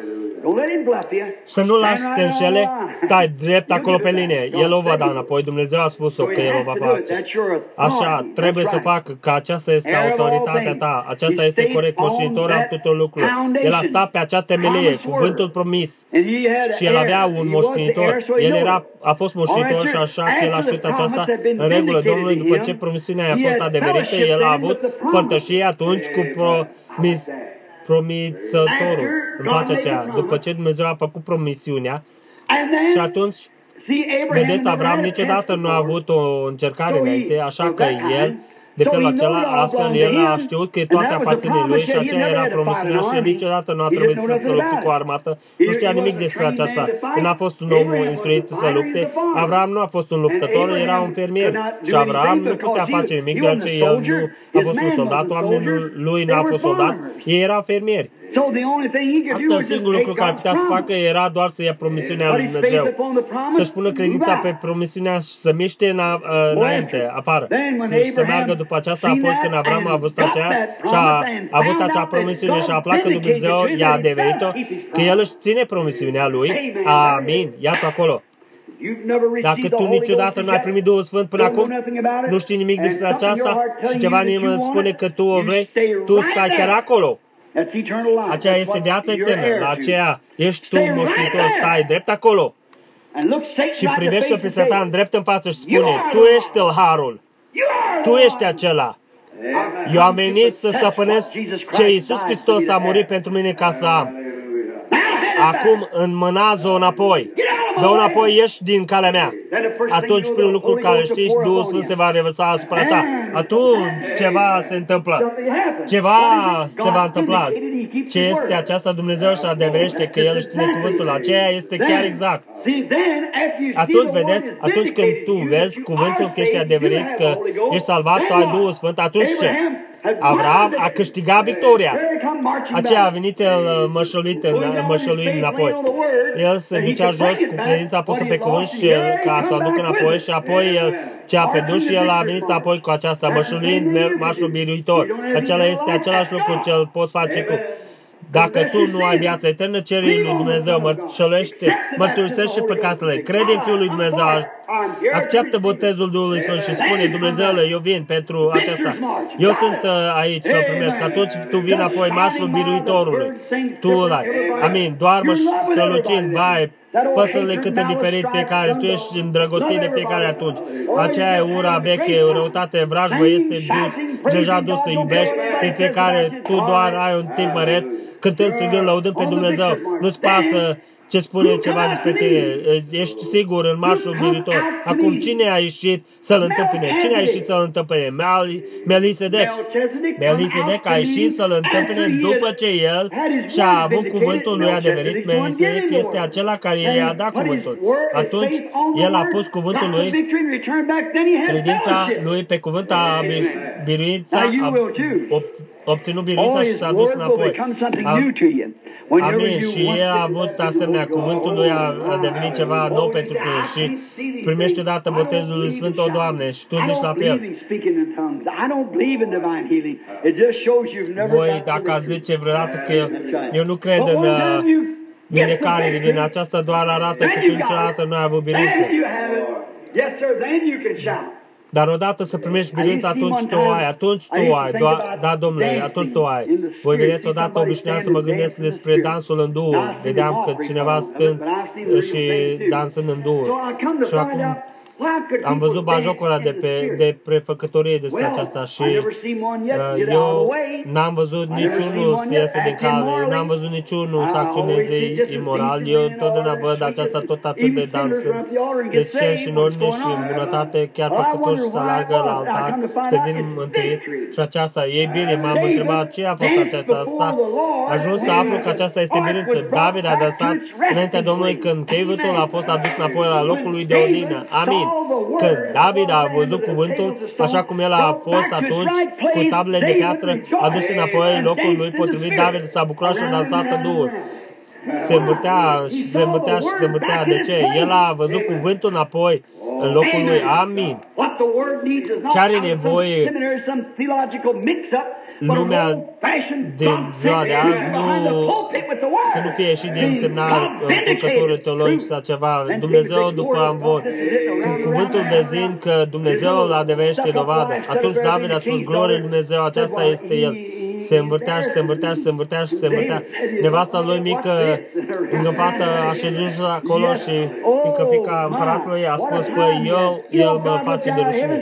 Să nu lași să te înșele, stai drept acolo pe linie. El o va da înapoi, Dumnezeu a spus-o că El o va face. Așa, trebuie să facă, că aceasta este autoritatea ta, aceasta este corect, moștenitor al tuturor lucrurilor. El a stat pe acea temelie, cuvântul promis, și el avea un moștenitor. El era, a fost moștenitor și așa că el a știut aceasta în regulă Domnului, după ce promisiunea a fost adeverită, el a avut părtășie atunci cu promis. Promițătorul, îmi place aceea, după ce Dumnezeu a făcut promisiunea și atunci, vedeți, Avram niciodată nu a avut o încercare înainte, așa că el, de felul acela, astfel el a știut că toate aparține lui și aceea era promisiunea și el niciodată nu a trebuit să se lupte cu o armată, nu știa nimic despre aceasta. Când a fost un om instruit să lupte, Avram nu a fost un luptător, era un fermier și Avram nu putea face nimic, deoarece el nu a fost un soldat, oamenii lui nu au fost soldați, ei erau fermieri. Asta singurul lucru care putea să facă era doar să ia promisiunea lui Dumnezeu, să-și pună credința pe promisiunea și să miște înainte, afară, și să meargă după aceasta. Apoi când Avram a avut aceea și a avut acea promisiune și a aflat că Dumnezeu i-a adeverit-o, că El își ține promisiunea Lui, amin, iată acolo. Dacă tu niciodată nu ai primit Duhul Sfânt până acum, nu știi nimic despre aceasta și ceva nimeni îți spune că tu o vrei, tu stai chiar acolo. Aceea este viața eternă, la aceea ești tu moștenitor, stai drept acolo și privește pe Satan drept în față și spune, tu ești tâlharul, tu ești acela. Eu am venit să stăpânesc ce Iisus Hristos a murit pentru mine ca să am. Acum înmânați-o înapoi. Dă înapoi, ieși din calea mea. Atunci, primul lucru care știi, Duhul Sfânt se va revărsa asupra ta. Atunci ceva se întâmplă. Ceva se va întâmpla. Ce este aceasta? Dumnezeu și adeverește că El își ține cuvântul. Aceea este chiar exact. Atunci, vedeți, atunci când tu vezi cuvântul că ești adeverit, că ești salvat, tu ai Duhul Sfânt, atunci ce? Avram a câștigat victoria. Aceea a venit el mășăluit, mășăluit înapoi. el se ducea jos cu credința pusă pe cuvânt și el ca să o aducă înapoi și apoi el ce a pierdut și el a venit apoi cu aceasta, mășulind marșul biruitor. Acela este același lucru ce îl poți face cu. Dacă tu nu ai viața eternă, cere lui Dumnezeu, mărșălește, mărturisește păcatele, crede în Fiul lui Dumnezeu, acceptă botezul Duhului Sfânt și spune, Dumnezeule, eu vin pentru aceasta. Eu sunt aici să-L primesc. Atunci tu vin apoi marșul biruitorului. Tu îl ai. Amin. Doar mă strălucind, vai, păsările cât diferit fiecare, tu ești îndrăgostit de fiecare atunci. Aceea ura veche, răutate, vrajbă este dus, deja dus să iubești pe fiecare, tu doar ai un timp măreț, cântând, strigând, lăudând pe Dumnezeu. Nu-ți pasă ce spune ceva despre tine. Ești sigur în marșul biruitor. Acum, cine a ieșit să-L întâmpine? Cine a ieșit să-L întâmpine? Melchisedec. Melchisedec a ieșit să-L întâmpine după ce el și-a avut cuvântul lui adeverit. Melchisedec este acela care i-a dat cuvântul. Atunci, el a pus cuvântul lui, credința lui pe cuvânt a biruința, a obținut biruința și s-a dus înapoi. A, Amin. Și el a avut asemenea, cuvântul lui a, a devenit ceva nou pentru tine și primești odată botezul lui Sfânt, o Doamne, și tu zici la fel. Voi, dacă ați zice vreodată că eu, eu nu cred în uh, vindecare divină, aceasta doar arată că tu niciodată nu ai avut biruință. Dar odată să primești biruința, atunci tu ai, atunci tu ai, doar, da, domnule, atunci tu ai. Voi vedeți, odată obișnuiam să mă gândesc despre dansul în duo. Vedeam că cineva stând și dansând în duo. Și acum am văzut bajocura de, pe, de prefăcătorie despre aceasta și uh, eu n-am văzut niciunul să iese din cale, n-am văzut niciunul să acționeze imoral. Eu totdeauna văd aceasta tot atât de dansând. De ce și în ordine și în bunătate, chiar păcătoși să alargă la altar și devin mântuit. Și aceasta, e bine, m-am întrebat ce a fost aceasta. Asta a ajuns să aflu că aceasta este biruință. David a dansat înaintea Domnului când cheivutul a fost adus înapoi la locul lui de odină. Amin. Când David a văzut cuvântul, așa cum el a fost atunci, cu tablele de piatră adus înapoi în locul lui potrivit, David s-a bucurat și a dansat în Duhul. Se învârtea și se învârtea și se învârtea. De ce? El a văzut cuvântul înapoi în locul lui. Amin. Ce are nevoie lumea din ziua de azi nu, să nu fie ieșit din semnar încurcătură teologică sau ceva. Dumnezeu după amvon. Cu cuvântul de zin că Dumnezeu îl adeverește dovadă. Atunci David a spus, glorie lui Dumnezeu, aceasta este el. Se învârtea și se învârtea și se învârtea și se învârtea. Nevasta lui mică, îngăpată, a șezut acolo și fiindcă fiica împăratului a spus, păi eu, el mă face de rușine.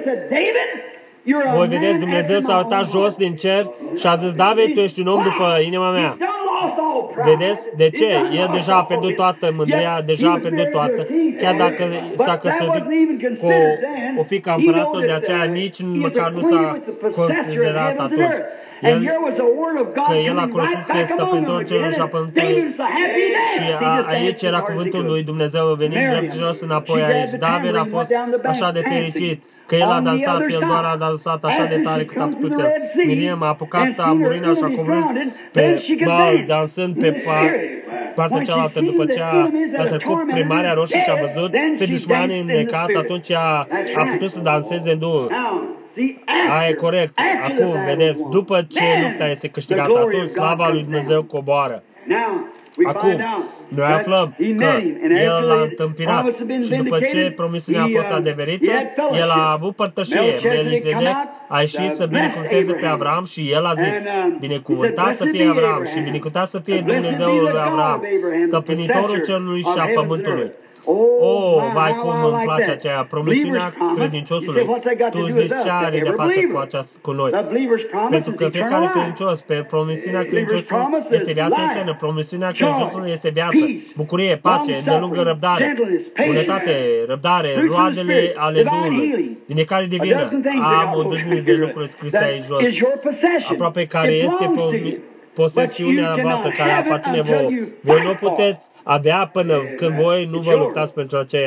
Voi vedeți, Dumnezeu s-a uitat jos din cer și a zis, David, tu ești un om după inima mea. Vedeți? De ce? El deja a pierdut toată mândria, deja a pierdut toată, chiar dacă s-a căsătorit cu o, o fiică a împăratului, de aceea nici măcar nu s-a considerat atunci. El, că el a cunoscut că este stăpânitorul celor și a pământului și a, aici era cuvântul lui Dumnezeu venind drept jos înapoi aici. David a fost așa de fericit că el a dansat, el doar a dansat așa de tare cât a putut el. Miriam a apucat tamburina și a coborât pe bal, dansând pe pa, partea cealaltă. După ce a, a trecut prin Marea Roșie și a văzut pe dușmanii înnecați, atunci a, a putut să danseze în Duhul. Aia e corect. Acum, vedeți, după ce lupta este câștigată, atunci slava lui Dumnezeu coboară. Acum, noi aflăm că el l-a întâmpinat și după ce promisiunea a fost adeverită, el a avut părtășie. Melchisedec a ieșit să binecuvânteze pe Avram și el a zis, binecuvântat să fie Avram și binecuvântat să fie Dumnezeul lui Avram, stăpânitorul cerului și a pământului. Oh, vai cum îmi place aceea, promisiunea credinciosului. Tu zici ce are de face cu, aceast, cu noi. Pentru că fiecare credincios, pe promisiunea credinciosului este viața eternă, promisiunea credinciosului este viață, bucurie, pace, îndelungă răbdare, bunătate, răbdare, roadele ale Duhului, vindecare divină. Am o duzime de lucruri scrise aici jos, aproape care este posesiunea voastră care aparține vouă. Voi nu puteți avea până când voi nu vă luptați pentru aceea.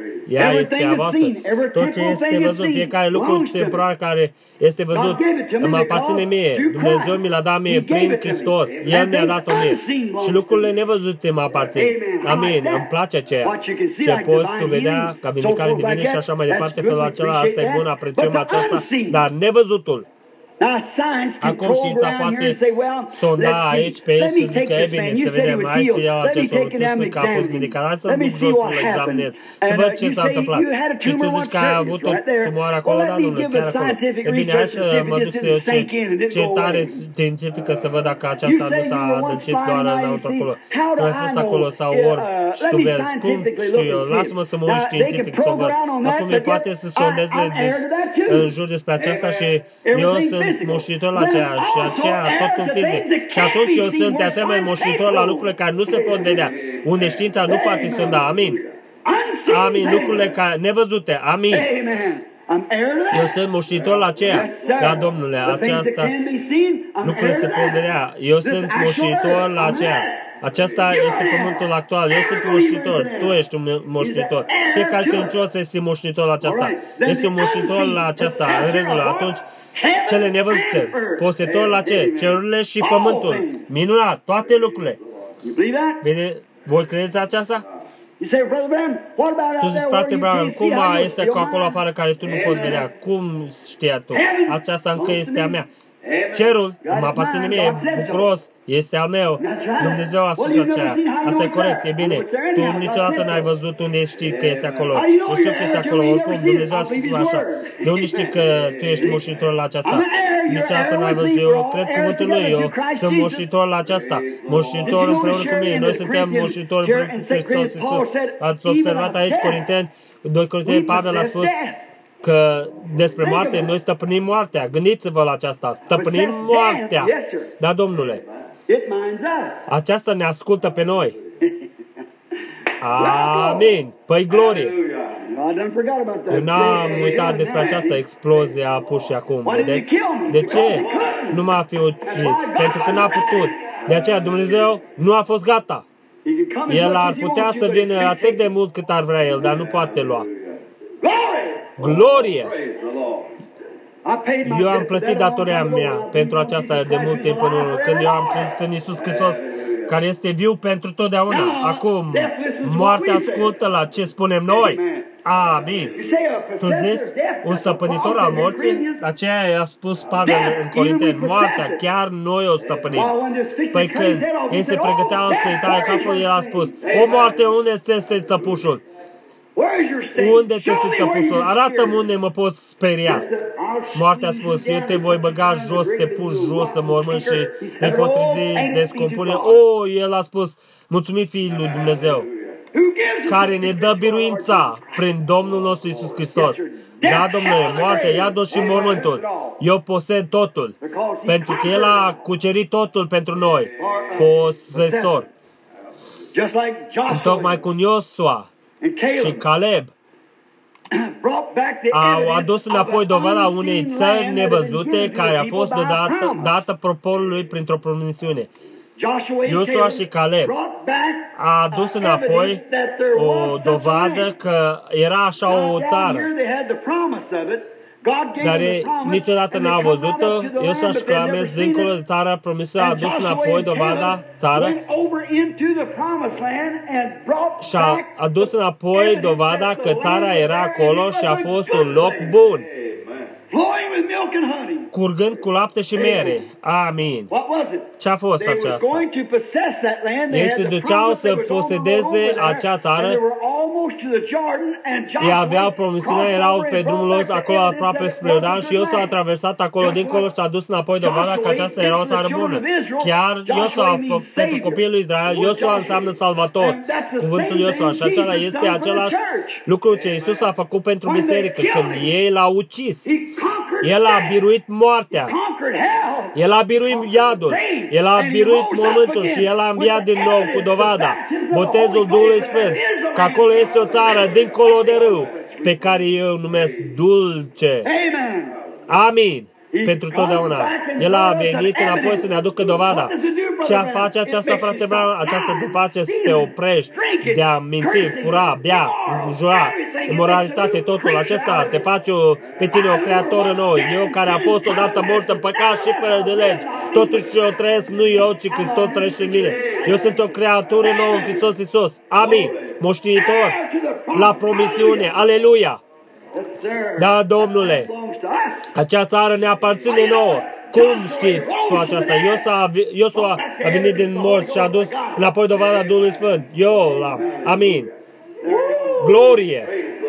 Ea este a voastră. Tot ce este văzut, fiecare lucru temporar care este văzut, îmi aparține mie. Dumnezeu mi l-a dat mie prin Hristos. El mi-a dat-o mie. Și lucrurile nevăzute mă aparțin. Amin. Îmi place aceea. Ce poți tu vedea ca vindecare divină și așa mai departe, felul acela, asta e bun, apreciem aceasta, dar nevăzutul. Acum știința poate sonda aici pe ei și zică, e bine, să vedem, aici iau acest om, tu spui că a fost vindecat, hai să duc jos să-l examinez, să văd ce s-a întâmplat. Și tu zici că ai avut o tumoare acolo, da, domnule, chiar acolo. E bine, hai să mă duc să eu ce, ce tare științifică să văd dacă aceasta nu s-a adâncit doar înăuntru acolo. Tu ai fost acolo sau ori și tu vezi, cum știu eu, lasă-mă să mă uit științific să o văd. Acum e poate să sondeze în jur despre aceasta și eu sunt moștenitor la aceea și aceea tot în fizic. Și atunci eu sunt de asemenea moștenitor la lucrurile care nu se pot vedea, unde știința nu poate sonda. Amin. Amin. Lucrurile care nevăzute. Amin. Eu sunt moștenitor la aceea. Da, domnule, aceasta lucrurile se pot vedea. Eu sunt moștenitor la aceea. Aceasta este pământul actual. Eu sunt moștenitor. Tu ești un moștenitor. Fiecare credincios este moștenitor la aceasta. Este un moștenitor la aceasta. În regulă. Atunci, cele nevăzute. Posător la ce? Cerurile și pământul. Minunat. Toate lucrurile. Vede? Voi credeți aceasta? Tu zici, frate Brown, cum este cu acolo afară care tu nu poți vedea? Cum știa tu? Aceasta încă este a mea. Cerul mă aparține mie, bucuros, este al meu. Dumnezeu a spus aceea. Asta e corect, e bine. Tu niciodată n-ai văzut unde știi că este acolo. Eu știu că este acolo, oricum Dumnezeu a spus așa. De unde știi că tu ești moștenitor la aceasta? Niciodată n-ai văzut. Eu cred cuvântul lui. Eu sunt moștenitor la aceasta. Moștenitor împreună cu mine. Noi suntem moștenitori împreună cu Hristos Iisus. Ați observat aici, Corinteni, doi Corinteni, Pavel a spus că despre moarte, noi stăpânim moartea. Gândiți-vă la aceasta. Stăpânim moartea. Da, domnule. Aceasta ne ascultă pe noi. Amin. Păi glorie. Eu n-am uitat despre această explozie a pușii acum. Vedeți? De ce nu m-a fi ucis? Pentru că n-a putut. De aceea Dumnezeu nu a fost gata. El ar putea să vină atât de mult cât ar vrea El, dar nu poate lua. Glorie! Eu am plătit datoria mea pentru aceasta de mult timp în urmă, când eu am crezut în Iisus Hristos, care este viu pentru totdeauna. Acum, moartea ascultă la ce spunem noi. Amin. Tu zici, un stăpânitor al morții? Aceea i-a spus Pavel în Corinteni, moartea, chiar noi o stăpânim. Păi când ei se pregăteau să-i taie capul, el a spus, o moarte, unde se țăpușul? Unde ți se țăpușul? Arată-mi unde mă poți speria. Moartea a spus, eu te voi băga jos, te pun jos să mormânt și ne pot trezi de scompune. O, el a spus, mulțumim Fiul lui Dumnezeu, care ne dă biruința prin Domnul nostru Iisus Hristos. Da, domnule, moartea, iadul și mormântul. Eu posed totul, pentru că El a cucerit totul pentru noi. Posesor. Tocmai cu Iosua și Caleb au adus înapoi dovada unei țări nevăzute care a fost dată, dată poporului printr-o promisiune. Iosua și Caleb a adus înapoi o dovadă că era așa o țară, dar ei niciodată n-au văzut-o. Iosua și Caleb, dincolo de țara promisă, a adus înapoi dovada țară și a adus înapoi dovada că țara era acolo și a fost un loc bun, curgând cu lapte și mere. Amin. Ce-a fost aceasta? Ei se duceau să posedeze acea țară. Ei aveau promisiunea, erau pe drumul lor acolo aproape spre Iordan și Iosua a traversat acolo dincolo și a dus înapoi dovada că aceasta era o țară bună. Chiar Iosua, pentru copiii lui Israel, Iosua înseamnă salvator. Cuvântul Iosua. Și acela este același lucru ce Iisus a făcut pentru biserică când ei l-au ucis. El a biruit moartea. El a biruit iadul. El a biruit mormântul și El a înviat din nou cu dovada. Botezul Duhului Sfânt. Că acolo este o țară dincolo de râu pe care eu numesc dulce. Amin. Pentru totdeauna. El a venit înapoi să ne aducă dovada. Ce a face aceasta, frate Branham? Aceasta te face să te oprești de a minți, fura, bea, jura, imoralitate, totul acesta te face o, pe tine o creatoră nouă. Eu care a fost odată mort în păcat și fără de legi. Totuși eu trăiesc, nu eu, ci Hristos trăiește în mine. Eu sunt o creatură nouă în Hristos Iisus. Amin. Moștenitor la promisiune. Aleluia. Da, Domnule. Acea țară ne aparține nouă. Cum știți tu aceasta? Iosua a venit din morți și a dus înapoi dovada Duhului Sfânt. Eu l-am. Amin. Glorie.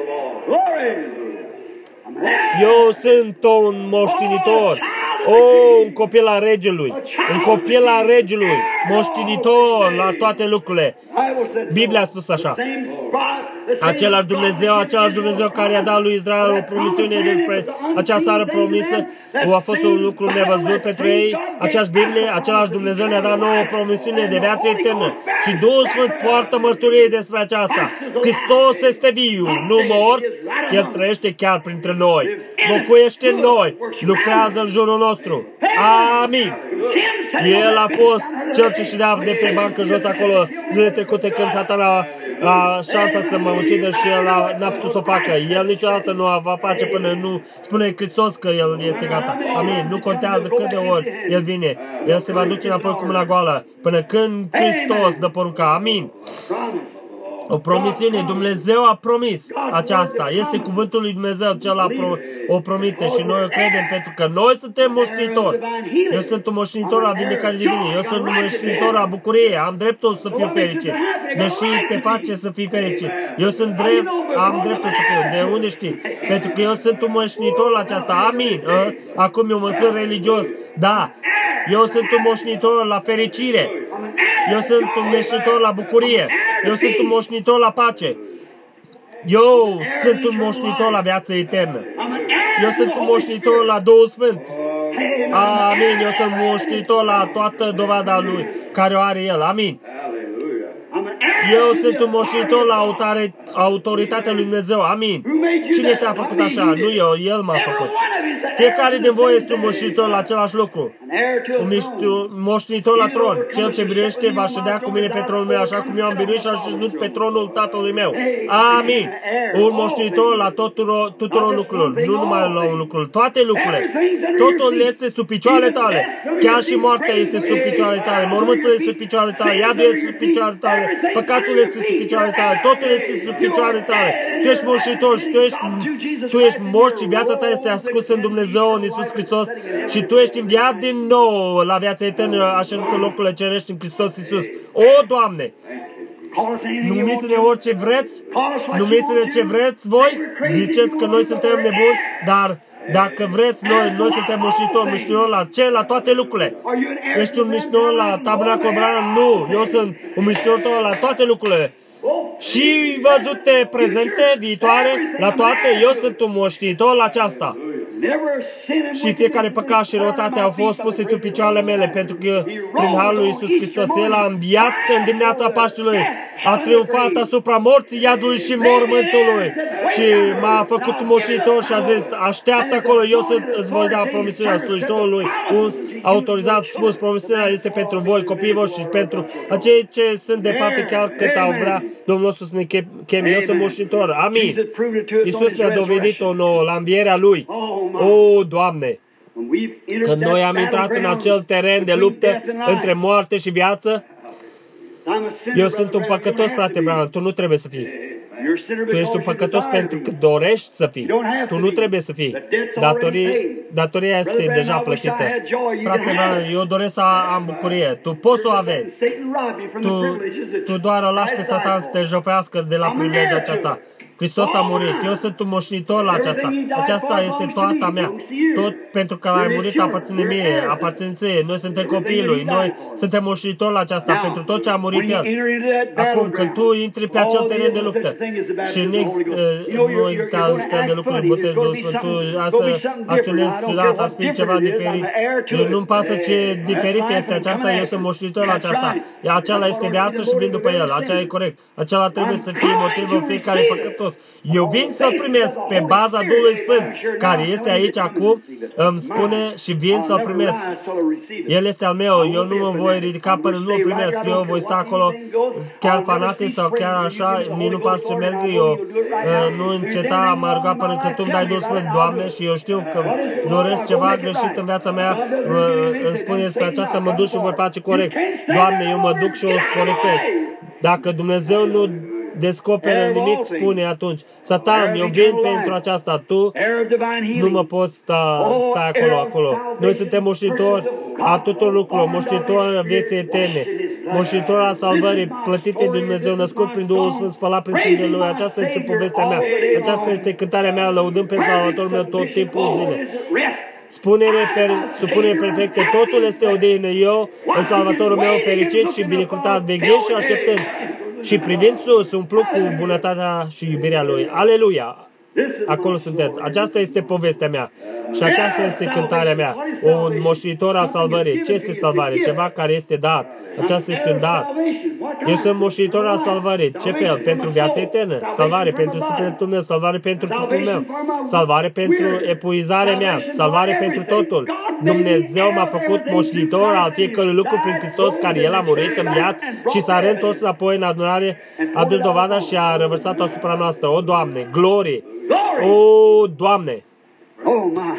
Eu sunt un moștenitor. O, un copil al regelui. Un copil al regelui. Moștenitor la toate lucrurile. Biblia a spus așa. Același Dumnezeu, același Dumnezeu care i-a dat lui Israel o promisiune despre acea țară promisă, a fost un lucru nevăzut pentru ei. Aceeași Biblie, același Dumnezeu ne-a dat nouă o promisiune de viață eternă. Și Duhul Sfânt poartă mărturie despre aceasta. Hristos este viu, nu mort. El trăiește chiar printre noi. Locuiește în noi. Lucrează în jurul nostru. Amin. El a fost cel ce ședea de pe bancă jos acolo zilele trecute când Satana a șansa să mă ucidă și el a, n-a putut să o facă. El niciodată nu a va face până nu spune Hristos că el este gata. Amin. Nu contează cât de ori el vine. El se va duce înapoi cu mâna goală până când Hristos dă porunca. Amin. O promisiune. Dumnezeu a promis aceasta. Este cuvântul lui Dumnezeu cel a pro, o promite și noi o credem pentru că noi suntem moștenitori. Eu sunt un moștenitor a vindecării divine. Eu sunt un moștenitor a bucuriei. Am dreptul să fiu fericit. Deși te face să fii fericit. Eu sunt drept, am dreptul să fiu. De unde știi? Pentru că eu sunt un moștenitor la aceasta. Amin. Acum eu mă sunt religios. Da. Eu sunt un moștenitor la fericire. Eu sunt un moștenitor la bucurie. Eu sunt un moștenitor la pace. Eu sunt un moștenitor la viață eternă. Eu sunt un moștenitor la Duhul Sfânt. Amin. Eu sunt moștenitor la toată dovada Lui care o are El. Amin. Eu sunt un moștenitor la autoritatea lui Dumnezeu. Amin. Cine te-a făcut așa? Nu eu, El m-a făcut. Fiecare din voi este un moștenitor la același lucru. Un moștenitor la tron. Cel ce biruiește va ședea cu mine pe tronul meu, așa cum eu am biruit și am șezut pe tronul Tatălui meu. Amin. Un moștenitor la tuturor, tuturor lucrurilor. Nu numai la un lucru. Toate lucrurile. Totul este sub picioarele tale. Chiar și moartea este sub picioarele tale. Mormântul este sub picioarele tale. Iadul este sub picioarele tale. Păcatul este sub picioarele tale. Totul este sub picioarele tale. Tu ești moștenitor și tu ești, tu ești mort și viața ta este ascunsă în Dumnezeu, în Iisus Hristos și tu ești înviat din nou la viața eternă, așezat în locurile cerești în Hristos Iisus. O, Doamne! Numiți-ne orice vreți, numiți-ne ce vreți voi, ziceți că noi suntem nebuni, dar dacă vreți, noi, noi suntem moștenitori, moștenitori la ce? La toate lucrurile. Ești un moștenitor la Tabernacul Branham? Nu, eu sunt un moștenitor la toate lucrurile. Și văzute prezente, viitoare, la toate, eu sunt un moștenitor la aceasta. Și fiecare păcat și răutate au fost puse sub picioarele mele, pentru că prin harul lui Iisus Hristos, El a înviat în dimineața Paștelui, a triumfat asupra morții, iadului și mormântului și m-a făcut moștenitor și a zis, așteaptă acolo, eu sunt, îți voi da promisiunea slujitorului, un autorizat spus, promisiunea este pentru voi, copiii voștri și pentru acei ce sunt departe, chiar cât au vrea Domnul nostru să ne cheme. Eu sunt moștenitor. Amin. Iisus ne-a dovedit-o nouă la învierea Lui. O, Doamne! Când noi am intrat în acel teren de luptă între moarte și viață, eu sunt un păcătos, frate Branham, tu nu trebuie să fii. Tu ești un păcătos pentru că dorești să fii. Tu nu trebuie să fii. Datorie, datoria este deja plătită. Frate Branham, eu doresc să am bucurie. Tu poți să o aveți. Tu, tu doar o lași pe Satan să te jofească de la privilegiul aceasta. Hristos a murit. Eu sunt un moștenitor la aceasta. Aceasta este toată mea. Tot pentru că ai murit aparține mie, aparține ție. Noi suntem copiii Lui. Noi suntem moștenitori la aceasta pentru tot ce a murit El. Acum, când tu intri pe acel teren de luptă și nu există, nu există altfel de lucruri, botezul Sfânt, tu să acționezi ciudat, ar fi ceva diferit. Nu-mi pasă ce diferit este aceasta, eu sunt moștenitor la aceasta. Aceala este viață și vin după El. Aceea e corect. Aceala trebuie să fie motivul fiecare păcătos Hristos. Eu vin să-L primesc pe baza Duhului Sfânt, care este aici acum, îmi spune și vin să-L primesc. El este al meu, eu nu mă voi ridica până nu-L primesc, eu voi sta acolo chiar fanatic sau chiar așa, mie nu pasă ce merg, eu nu înceta, mă ruga până când Tu-mi dai Duhul Sfânt, Doamne, și eu știu că doresc ceva greșit în viața mea, îmi spune despre aceasta, să mă duc și voi face corect. Doamne, eu mă duc și o corectez. Dacă Dumnezeu nu descoperă nimic, spune atunci, Satan, eu vin pentru aceasta, tu nu mă poți sta, sta acolo, acolo. Noi suntem moștenitori a tuturor lucrurilor, moștenitori a vieții eterne, moștenitori a salvării, plătite de Dumnezeu, născut prin Duhul Sfânt, spălat prin sângele Lui. Aceasta este povestea mea, aceasta este cântarea mea, lăudând pe Salvatorul meu tot timpul zilei. Spunere per, supunere perfectă, totul este odihnă, eu, în Salvatorul meu, fericit și binecuvântat, veghez și așteptând. Și privind sus, umplu cu bunătatea și iubirea Lui. Aleluia! Acolo sunteți. Aceasta este povestea mea. Și aceasta este cântarea mea. Un moștenitor al salvării. Ce este salvare? Ceva care este dat. Aceasta este un dat. Eu sunt moștenitor al salvării. Ce fel? Pentru viața eternă. Salvare pentru sufletul meu. Salvare pentru trupul meu. Salvare pentru epuizarea mea. Salvare pentru totul. Dumnezeu m-a făcut moștenitor al fiecărui lucru prin Hristos, care El a murit, înviat și s-a reîntors înapoi în adunare, a dus dovada și a revărsat-o asupra noastră. O, Doamne, glorie! O, Doamne! Oh, my.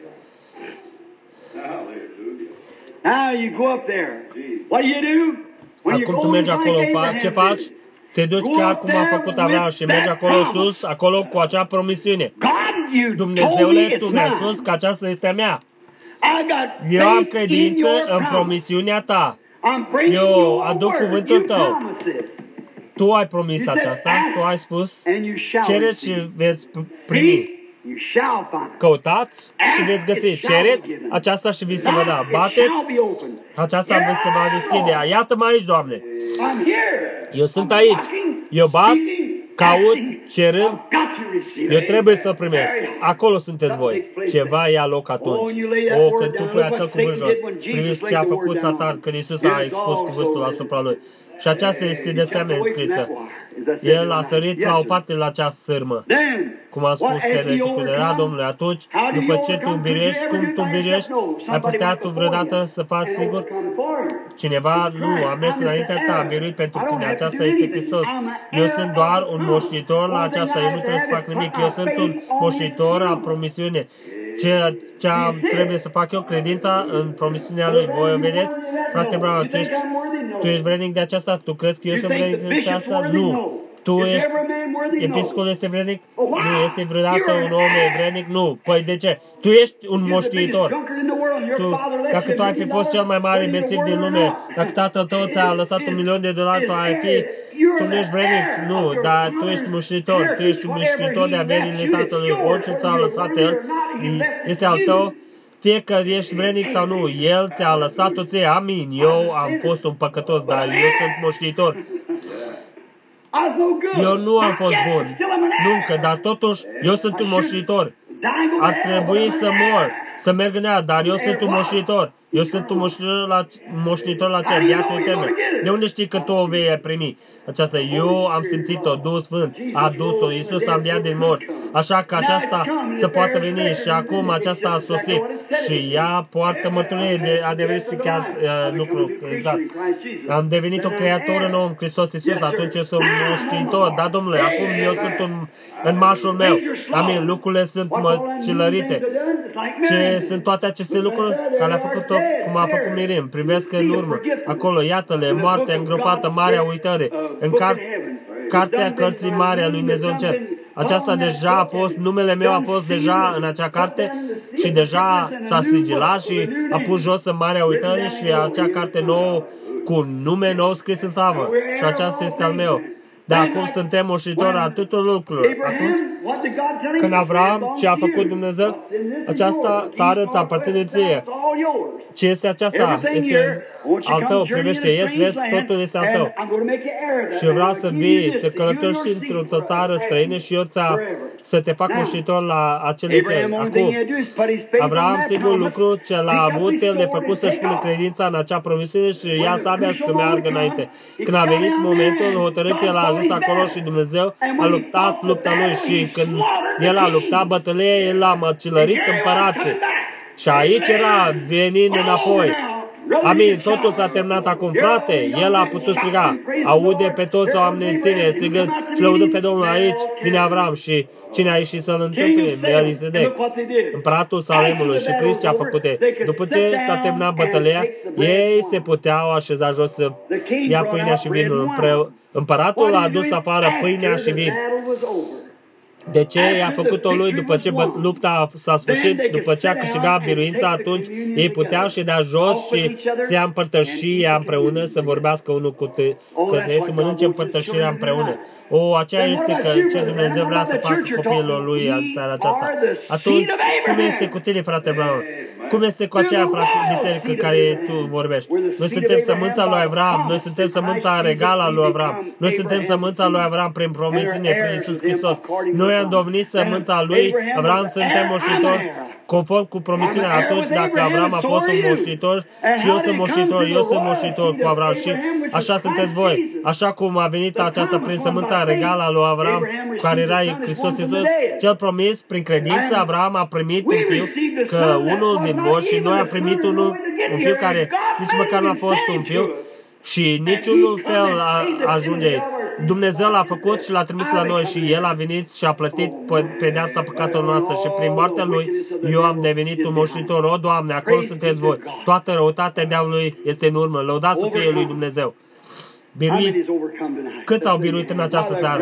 Now you go up there. What do you do? When Acum you tu go mergi like acolo, Abraham fa- ce did. faci? Te duci chiar cum a făcut Avram și mergi acolo sus, acolo cu acea promisiune. God, you told me Dumnezeule, Tu it's mi-ai mine. spus că aceasta este a mea. I got Eu am faith in credință your în promise. promisiunea Ta. I'm bringing Eu your aduc word. cuvântul You Tău. promised it. Tu ai promis aceasta, Tu ai spus, And you shall cereți și receive. veți primi. Seek, you shall find. Căutați și veți găsi. Cereți aceasta și vi se va da. Knock, it Bateți, shall be open. aceasta vi se va deschide. Iată-mă aici, Doamne. I'm here. Eu sunt aici. Eu bat, caut, cerând. I've got to receive Eu it. trebuie să primesc. Acolo sunteți voi. Ceva ia loc atunci. O, când tu pui acel cuvânt jos, priviți ce a făcut Satan când Iisus a expus cuvântul asupra lui. Și aceasta este de asemenea scrisă. El a sărit la o parte la acea sârmă. Cum am spus, ereticul era, Domnule, atunci, după ce tu biruiești, cum tu biruiești, ai putea tu vreodată să faci sigur? Cineva nu a mers înaintea ta, a biruit pentru tine. Aceasta este Hristos. Eu sunt doar un moștenitor la aceasta. Eu nu trebuie să fac nimic. Eu sunt un moștenitor a promisiunii. Ce, ce am, trebuie să fac eu, credința în promisiunea Lui. Voi o vedeți? Frate Brown, tu ești, tu ești vrednic de aceasta? Tu crezi că eu sunt vrednic de aceasta? Nu. Tu ești, episcopul este vrednic? Nu. Este vreodată un om vrednic? Nu. Păi de ce? Tu ești un moștenitor. Tu, dacă tu ai fi fost cel mai mare bețiv din lume, dacă tatăl tău ți-a lăsat un milion de dolari, tu ai fi, tu nu ești vrednic? Nu, dar tu ești moștenitor. Tu ești un moștenitor de averile tatălui. Orice ți-a lăsat el, este al tău. Fie că ești vrednic sau nu, El ți-a lăsat-o ție. Amin. Eu am fost un păcătos, dar eu sunt moștenitor. Eu nu am fost bun. Nu încă, dar totuși, eu sunt un moștenitor. Ar trebui să mor, să merg în ea, dar eu sunt un moștenitor. Eu sunt un moștenitor la, moștenitor la cea viață eternă. De unde știi că tu o vei primi? Aceasta, eu am simțit-o, Duhul Sfânt a adus-o, Iisus a înviat din mort. Așa că aceasta să poată veni și acum aceasta a sosit. Și ea poartă mărturie de adevărat și chiar uh, lucru exact. Am devenit o creatură nouă în Hristos Iisus, atunci eu sunt moștenitor. Da, Domnule, acum eu sunt un, în mașul meu. Amin, lucrurile sunt măcilărite. Ce sunt toate aceste lucruri care a făcut-o, cum a făcut Mirim? Privesc în urmă. Acolo, iată-le, moartea îngropată, marea uitare. În car- cartea cărții mare a lui Dumnezeu în cer. Aceasta deja a fost, numele meu a fost deja în acea carte și deja s-a sigilat și a pus jos în marea uitare și acea carte nouă cu un nume nou scris în slavă. Și aceasta este al meu. Dar acum suntem moștenitori a tuturor lucrurilor. Atunci, când Avram, ce a făcut Dumnezeu, această țară ți aparține ție. Ce este aceasta? Este al tău, privește, ies, vezi, totul este al tău. Și eu vreau să vii, să călătorești într-o țară străină și eu ți-a, să te fac moștenitor la acele țări. Acum, Avram, sigur lucru ce l-a avut el de făcut să-și pună credința în acea promisiune și ia sabia și să meargă înainte. Când a venit momentul hotărât, el a ajuns acolo și Dumnezeu a luptat lupta lui și când el a luptat bătălia, el a măcelărit împărații. Și aici era venind înapoi. Amin, totul s-a terminat acum, frate, el a putut striga, aude pe toți oamenii tine strigând și lăudând pe Domnul aici, vine Avram și cine a ieșit să-l întâmple? Melchisedec, împăratul Salemului și prins ce a făcut ei. După ce s-a terminat bătălia, ei se puteau așeza jos să ia pâinea și vinul. Împăratul a adus afară pâinea și vin. De ce i-a făcut-o lui după ce lupta s-a sfârșit, după ce a câștigat biruința, atunci ei puteau și dea jos și se ia împărtășia împreună, să vorbească unul cu către să mănânce împărtășirea împreună. O, aceea este că ce Dumnezeu vrea să facă copiilor lui în seara aceasta. Atunci, cum este cu tine, frate Brown? Cum este cu aceea, frate, biserică care tu vorbești? Noi suntem sămânța lui Avram, noi suntem sămânța regală a lui Avram, noi suntem sămânța lui Avram prin promisiune, prin Iisus Hristos. Noi am dovedit sămânța lui Avram, suntem moștenitori conform cu promisiunea. Atunci, dacă Avram a fost un moștenitor și eu sunt moștenitor, eu sunt moștenitor cu Avram și așa sunteți voi. Așa cum a venit aceasta prin sămânța regală a lui Avram, care era Hristos Iisus, cel promis prin credință, Avram a primit un fiu, că unul din moși și noi am primit unul, un fiu care nici măcar nu a fost un fiu și niciunul fel a, ajunge aici. Dumnezeu l-a făcut și l-a trimis la noi și El a venit și a plătit pedeapsa păcatelor noastre și prin moartea Lui eu am devenit un moștenitor. O, Doamne, acolo sunteți voi. Toată răutatea diavolului este în urmă. Lăudați să fie Lui Dumnezeu. Biruit. Câți au biruit în această seară?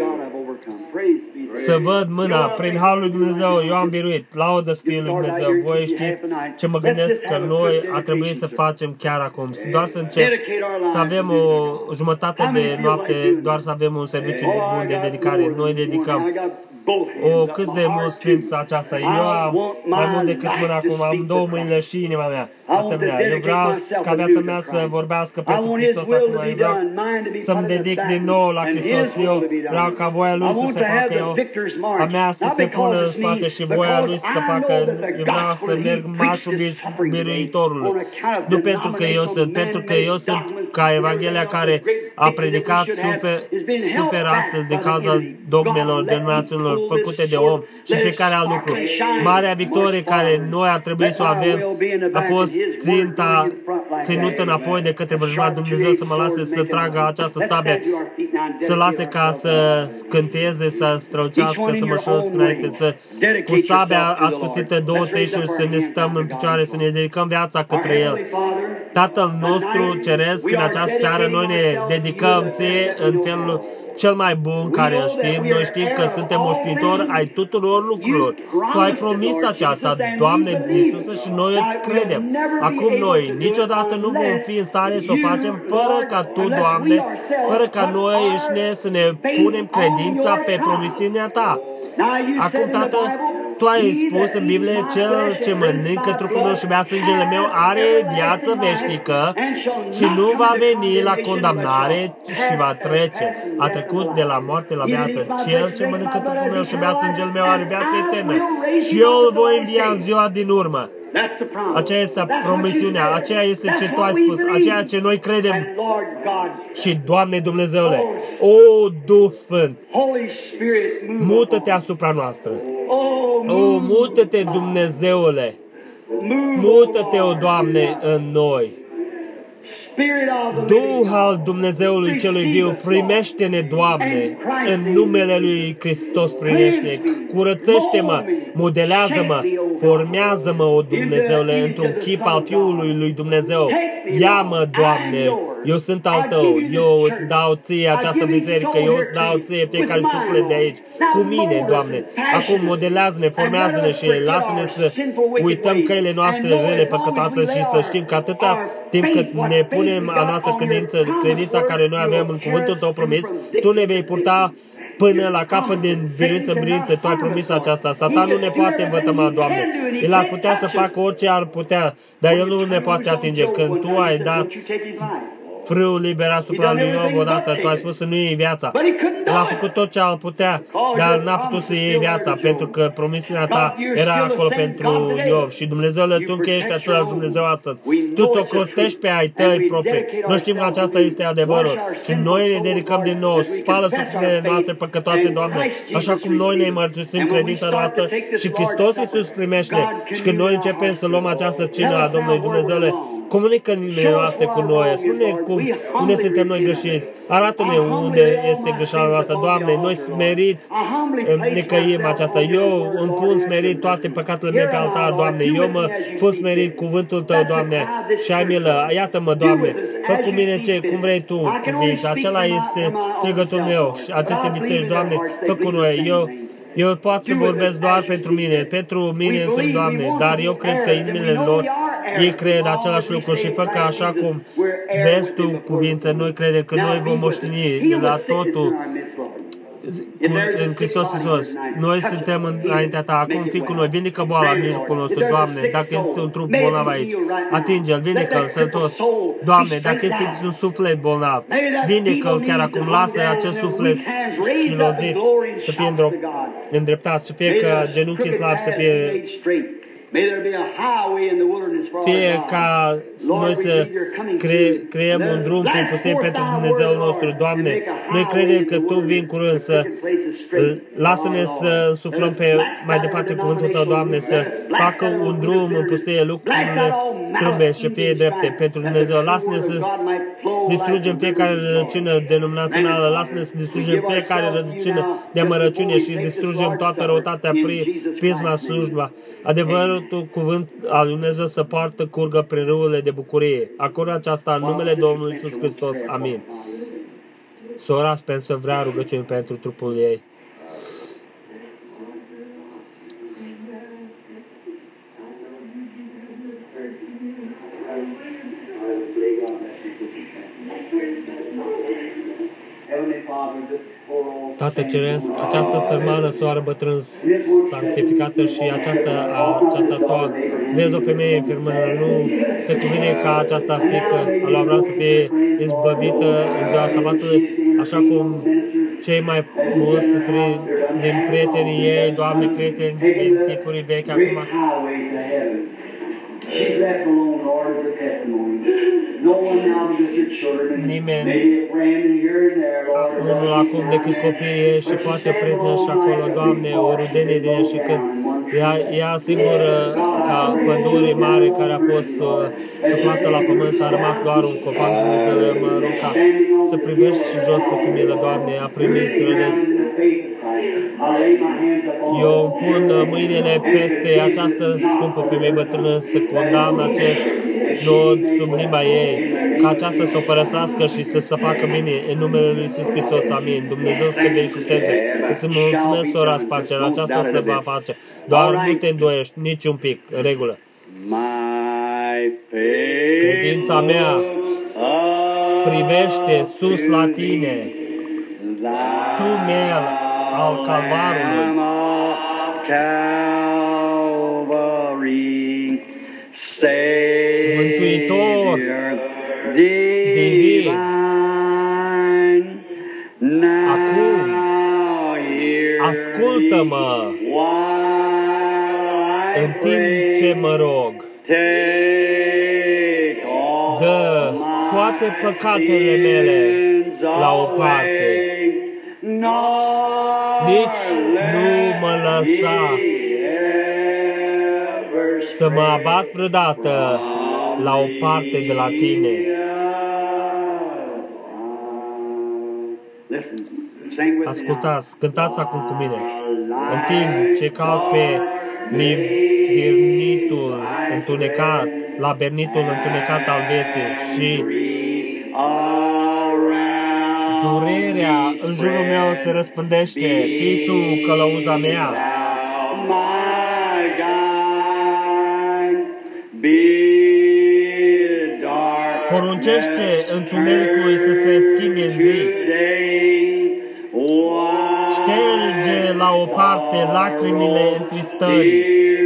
Să văd mâna, prin harul lui Dumnezeu, eu am biruit, laudă să fie lui Dumnezeu. Voi știți ce mă gândesc că noi ar trebui să facem chiar acum. Doar să încep, să avem o jumătate de noapte, doar să avem un serviciu de bun de dedicare. Noi dedicăm. O, cât de mult simt aceasta. Eu am mai mult decât mâna acum, am două mâinile și inima mea. Asemenea, eu vreau ca viața mea să vorbească pentru Hristos acum. Eu vreau să-mi dedic din nou la Hristos. Eu vreau ca voia Lui să se facă, eu, a mea să se pună în spate și voia Lui să se facă. Eu vreau să merg marșul biruitorului. Nu pentru că eu sunt, pentru că eu sunt ca Evanghelia care a predicat, sufer, suferă astăzi din cauza dogmelor, denominațiunilor făcute de om și fiecare alt lucru. Marea victorie care noi ar trebui să o avem a fost ținta ținută înapoi de către vrăjmaș. Dumnezeu să mă lase să tragă această sabie, să lase ca să scânteieze, să strălucească, să mă șosc înainte, să cu sabia ascuțită două teșuri să ne stăm în picioare, să ne dedicăm viața către El. Tatăl nostru ceresc, în această seară noi ne dedicăm Ție în felul cel mai bun care îl știm. Noi știm că suntem moștenitori ai tuturor lucrurilor. Tu ai promis aceasta, Doamne Iisuse, și noi o credem. Acum noi niciodată nu vom fi în stare să o facem fără ca Tu, Doamne, fără ca noi înșine să ne punem credința pe promisiunea Ta. Acum, Tată, Tu ai spus în Biblie, cel ce mănâncă trupul meu și bea sângele meu are viață veșnică și nu va veni la condamnare și va trece. A trecut de la moarte la viață. Cel ce mănâncă trupul meu și bea sângele meu are viață eternă și eu îl voi învia în ziua din urmă. Aceea este promisiunea, aceea este ce Tu ai spus, aceea ce noi credem. Și, Doamne Dumnezeule, o, Duh Sfânt, mută-te asupra noastră. O, mută-te, Dumnezeule, mută-te, o, Doamne, în noi. Duh al Dumnezeului celui viu, primește-ne, Doamne, în numele Lui Hristos, primește-ne, curățește-mă, modelează-mă, formează-mă, o Dumnezeule, într-un chip al Fiului lui Dumnezeu. Ia-mă, Doamne, eu sunt al Tău, eu îți dau Ție această biserică, eu îți dau Ție fiecare suflet de aici, cu mine, Doamne. Acum modelează-ne, formează-ne și lasă-ne să uităm căile noastre rele, păcătoase și să știm că atâta timp cât ne punem a noastră credință, credința care noi avem în cuvântul Tău promis, Tu ne vei purta până la capăt din biruință în biruință. Tu ai promis aceasta. Satan nu ne poate vătăma, Doamne. El ar putea să facă orice ar putea, dar el nu ne poate atinge. Când Tu ai dat frâul liber asupra lui Iov odată, Tu ai spus să nu iei viața. El a făcut tot ce ar putea, dar n-a putut să iei viața, pentru că promisiunea Ta era acolo pentru Iov. Și Dumnezeule, Tu încă ești același Dumnezeu astăzi. Tu ți-o crotești pe ai Tăi proprii. Noi știm că aceasta este adevărul și noi ne dedicăm din nou. Spală sufletele noastre păcătoase, Doamne, așa cum noi ne mărturisim credința noastră și Hristos Iisus primește. Și când noi începem să luăm această cină a Domnului Dumnezeule, comunică inimile noastre cu noi. Spune cum, unde suntem noi greșiți. Arată-ne unde este greșeala noastră. Doamne, noi smeriți ne căim aceasta. Eu îmi pun smerit toate păcatele mele pe altar, Doamne. Eu mă pun smerit cuvântul Tău, Doamne, și ai milă. Iată-mă, Doamne, fă cu mine ce, cum vrei Tu, cuvința. Acela este strigătul meu. Și aceste biserici, Doamne, fă cu noi. Eu Eu pot să vorbesc doar pentru mine, pentru mine sunt, Doamne, dar eu cred că inimile lor, ei cred același lucru și fă că așa cum vezi Tu cuvință, noi credem că noi vom moșteni la totul cu, în Hristos Iisus. Noi suntem înaintea Ta, acum fii cu noi, vindecă boala în mijlocul nostru, Doamne, dacă este un trup bolnav aici, atinge-l, vindecă-l sănătos, Doamne, dacă este un suflet bolnav, vindecă-l chiar acum, lasă acel suflet șilozit să fie îndreptat, să fie că genunchii slabi să fie fie ca noi să cre, creăm un drum prin pustie pentru Dumnezeul nostru, Doamne. Noi credem că Tu vii în curând să lasă-ne să însuflăm pe mai departe cuvântul Tău, Doamne, să facă un drum în pustie, lucrurile strâmbe și fie drepte pentru Dumnezeu. Lasă-ne să distrugem fiecare rădăcină denominațională, lasă-ne să distrugem fiecare rădăcină de amărăciune și distrugem toată răutatea prin pisma slujba. Adevărul Tu, cuvânt al lui Dumnezeu să poartă curgă prin râurile de bucurie. Acordă aceasta în numele Domnului Iisus Hristos. Amin. Sora Spencer vrea rugăciuni pentru trupul ei. Tată Ceresc, această sărmană, soară bătrân sanctificată și aceasta, aceasta toa, vezi o femeie infirmă, nu se cuvine ca aceasta fiică a lui Avram să fie izbăvită în ziua sabatului, așa cum cei mai mulți din prietenii ei, Doamne, prieteni din tipuri vechi acum, nimeni, unul acum decât copiii ei și poate o prietenă și acolo, Doamne, o rudenie din ei și când ea, ea singură ca pădure mare care a fost uh, suflată la pământ, a rămas doar un copac, Dumnezeu, mă rog ca să privești și jos cu milă, Doamne, a primit să eu pun mâinile peste această scumpă femeie bătrână să condamn acest nod sub limba ei, ca aceasta să o părăsească și să se facă bine în numele Lui Iisus Hristos. Amin. Dumnezeu să te binecuvânteze. Îți mulțumesc, sora Spencer, aceasta se va face. Doar nu te îndoiești nici un pic, în regulă. Credința mea privește sus la Tine, Tu miel al Calvarului. Mântuitor divin, acum ascultă-mă în timp ce mă rog. Dă toate păcatele mele la o parte. Nici nu mă lăsa să mă abat vreodată la o parte de la Tine. Ascultați, cântați acum cu mine. În timp ce caut pe libernitul întunecat, la bernitul întunecat al vieții și durerea în jurul meu se răspândește. Fii Tu călăuza mea. Poruncește întunericului să se schimbe în zi. la o parte lacrimile întristării.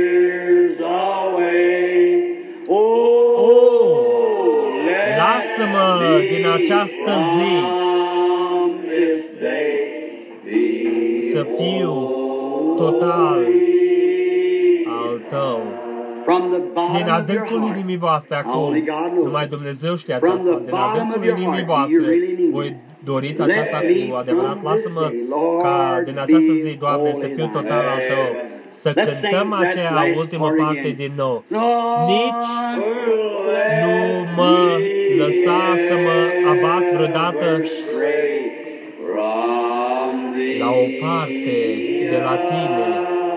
Oh, lasă-mă din această zi să fiu total al Tău. Din adâncul inimii voastre acum, numai Dumnezeu știe aceasta, din adâncul inimii voastre, voi doriți aceasta cu adevărat? Lasă-mă ca din această zi, Doamne, să fiu total al Tău, să cântăm aceea ultimă parte din nou. Nici nu mă lăsa să mă abat vreodată la o parte de la Tine.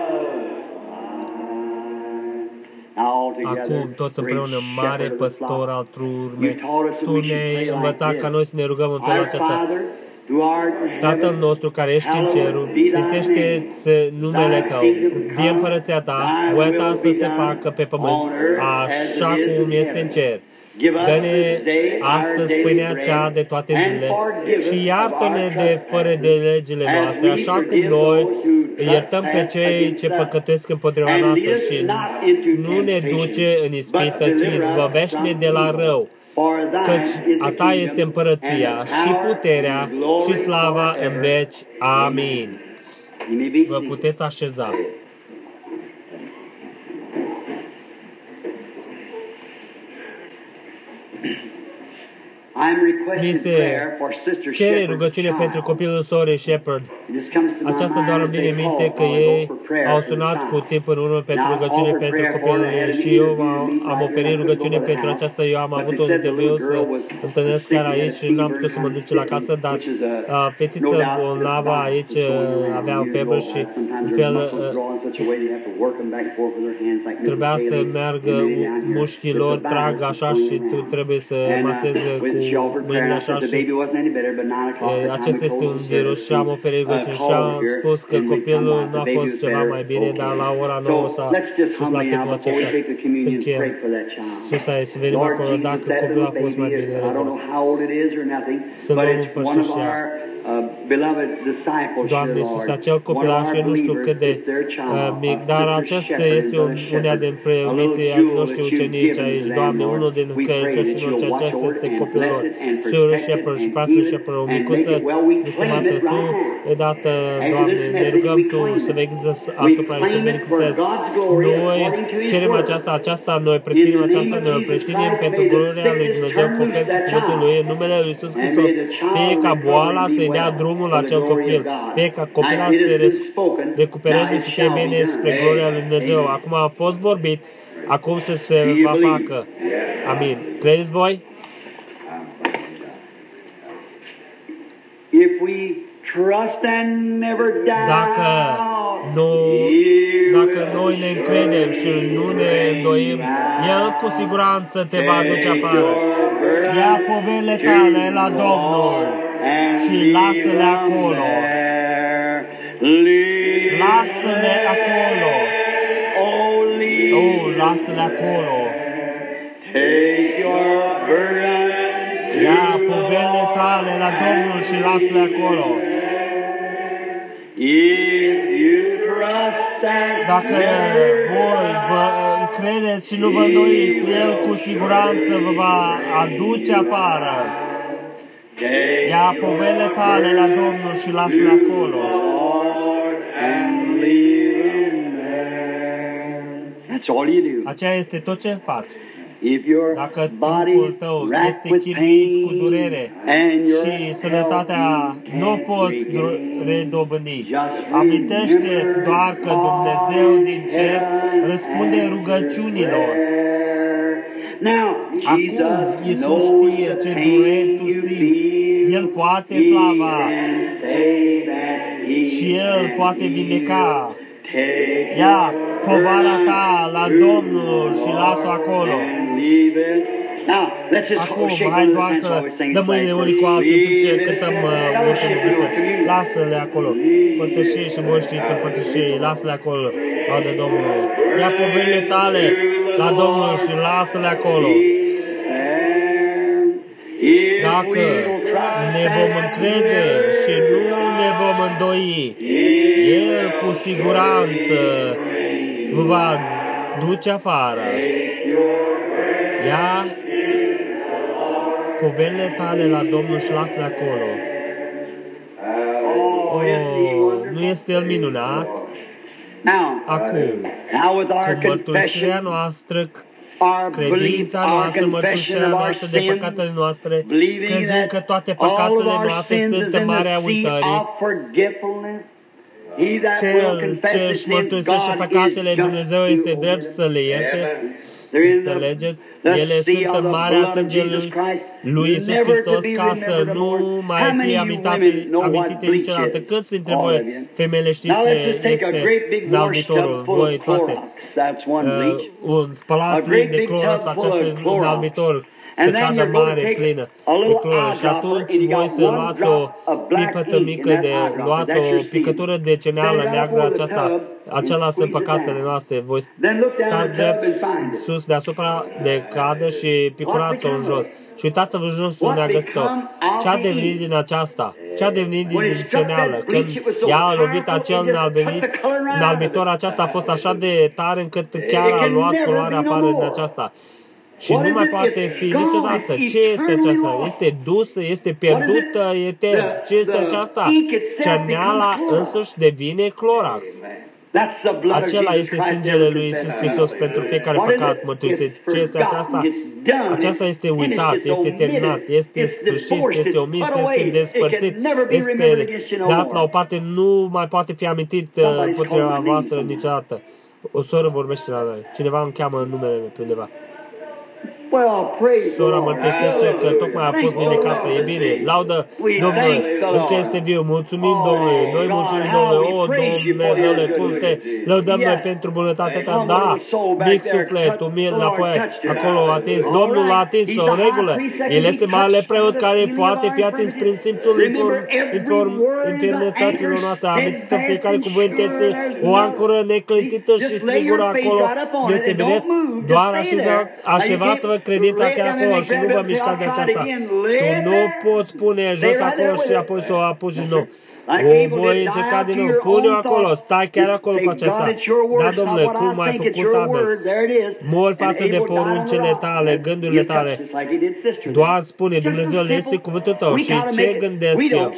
Acum, toți împreună, mare păstor al turmei, Tu ne-ai învățat ca noi să ne rugăm în felul acesta. Tatăl nostru care ești în cerul, sfințește-ți numele Tău, vie împărăția Ta, voia Ta să se facă pe pământ, așa cum este în cer. Dă-ne astăzi pâinea cea de toate zilele și iartă-ne de fără de legile noastre, așa cum noi iertăm pe cei ce păcătuiesc împotriva noastră și nu ne duce în ispită, ci izbăvește-ne de la rău. Căci a Ta este împărăția și puterea și slava în veci. Amin. Vă puteți așeza. Mi se cere rugăciune pentru copilul sorei Shepard. Aceasta doar îmi vine minte că ei au sunat cu timp în urmă pentru rugăciune pentru copilul ei și eu am oferit rugăciune pentru aceasta. Eu am avut un interviu să întâlnesc chiar aici și nu am putut să mă duc la casă, dar uh, fetița bolnavă aici uh, avea febră și în fel uh, trebuia să meargă mușchii lor, trag așa și tu trebuie să masezi cu mâinile așa și acesta este un virus și am oferit rugăciune și am spus că copilul nu a fost ceva mai bine, dar la ora nouă s-a spus la timpul acesta să închem sus aici, să venim acolo dacă copilul a fost mai bine regulat. Să luăm împărtășia. Doamne Iisus, acel copilaș, eu nu știu cât de uh, mic, dar acesta este un, unea din preiubiții noștri ucenici aici. Doamne, unul din credincioșii noștri, acesta este copilul lor. Fiul Shepard și fratele Shepard, o micuță estimată, Tu e dată, Doamne, ne rugăm Tu să veghiți asupra ei, să binecuvântezi. Noi cerem aceasta, aceasta, noi pretinem aceasta, noi o pretinem pentru gloria lui Dumnezeu, confirm cu cuvântul Lui, în numele Lui Iisus Hristos, fie ca boala să-i dea drumul la acel copil, fie ca copila să se recupereze, să fie bine spre gloria lui Dumnezeu. Acum a fost vorbit, acum să se va facă. Amin. Credeți voi? Dacă, nu, dacă noi ne încredem și nu ne îndoim, El cu siguranță te va aduce afară. Ia poverile tale la Domnul și lasă-le acolo. Lasă-le acolo. Oh, lasă-le acolo. Ia poverile tale la Domnul și lasă-le acolo. Dacă voi vă încredeți și nu vă îndoiți, El cu siguranță vă va aduce afară. Ia poverile tale la Domnul și lasă-le acolo. Aceea este tot ce faci. Dacă trupul tău este chinuit cu durere și sănătatea nu poți redobândi, amintește-ți doar că Dumnezeu din cer răspunde rugăciunilor. Acum Iisus știe ce dureri tu simți. El poate slava și El poate vindeca. Ia povara ta la Domnul și lasă-o acolo. Acum, hai doar să dăm mâinile unii cu alții în timp ce cântăm uh, ultimul verset. Lasă-le acolo. Părtășie și voi știți împărtășie. Lasă-le acolo. Laudă Domnului. Ia poverile tale la Domnul și lasă-le acolo. Dacă ne vom încrede și nu ne vom îndoi. El cu siguranță vă va duce afară. Ia poverile tale la Domnul și lasă-le acolo. Oh, nu este El minunat? Acum, cu mărturisirea noastră, credința noastră, mărturisirea noastră de păcatele noastre, crezând că toate păcatele noastre sunt în marea uitării, Cel ce își mărturisește păcatele, Dumnezeu este drept să le ierte. Înțelegeți? Ele sunt în marea sângelui lui Iisus Hristos ca să nu mai fie amintate, amintite niciodată. Câți dintre voi, femeile, știți ce este înalbitorul? Voi toate. Uh, un spălat plin de cloros, acesta înalbitor, să cadă mare, plină de cloră. Și atunci voi să luați o pipătă mică de, luați o picătură de ceneală neagră, aceasta, acela sunt păcatele noastre. Voi stați drept sus deasupra de cadă și picurați-o în jos. Și uitați-vă jos unde a găsit-o. Ce a devenit din aceasta? Ce a devenit din ceneală? Când ea a lovit acel înalbitor, aceasta a fost așa de tare încât chiar a luat culoarea afară din aceasta. Și nu mai poate fi niciodată. Ce este aceasta? Este dusă, este pierdută, etern. Ce este aceasta? Ceneala însuși devine clorax. Acela este sângele lui Iisus Hristos pentru fiecare păcat mărturisit. Ce este aceasta? Aceasta este uitat, este terminat, este sfârșit, este omis, este despărțit, este dat la o parte, nu mai poate fi amintit împotriva voastră niciodată. O soră vorbește la noi. Cineva îmi cheamă numele pe undeva. Sora mărturisește că tocmai a fost vindecată. E bine. Laudă Domnului. Încă este viu. Mulțumim Domnului. Noi mulțumim Domnului. O, Dumnezeule, cum te lăudăm noi pentru bunătatea ta. Da, mic suflet, umil înapoi. Acolo a atins. Domnul l-a atins-o în regulă. El este marele preot care poate fi atins prin simțul inform, inform, infirmităților noastre. Amintiți-vă, fiecare cuvânt este o ancoră neclintită și sigură acolo. Este, vedeți, doar așevați-vă credința chiar acolo și nu vă mișcați de aceasta. Tu nu poți pune jos acolo și apoi să o apuci din nou. O voi încerca din nou. Pune-o acolo. Stai chiar acolo cu aceasta. Da, Domnule, cum ai făcut, Abel? Mori față de poruncile tale, gândurile tale. Doar spune, Dumnezeu, este cuvântul tău. Și ce gândesc eu?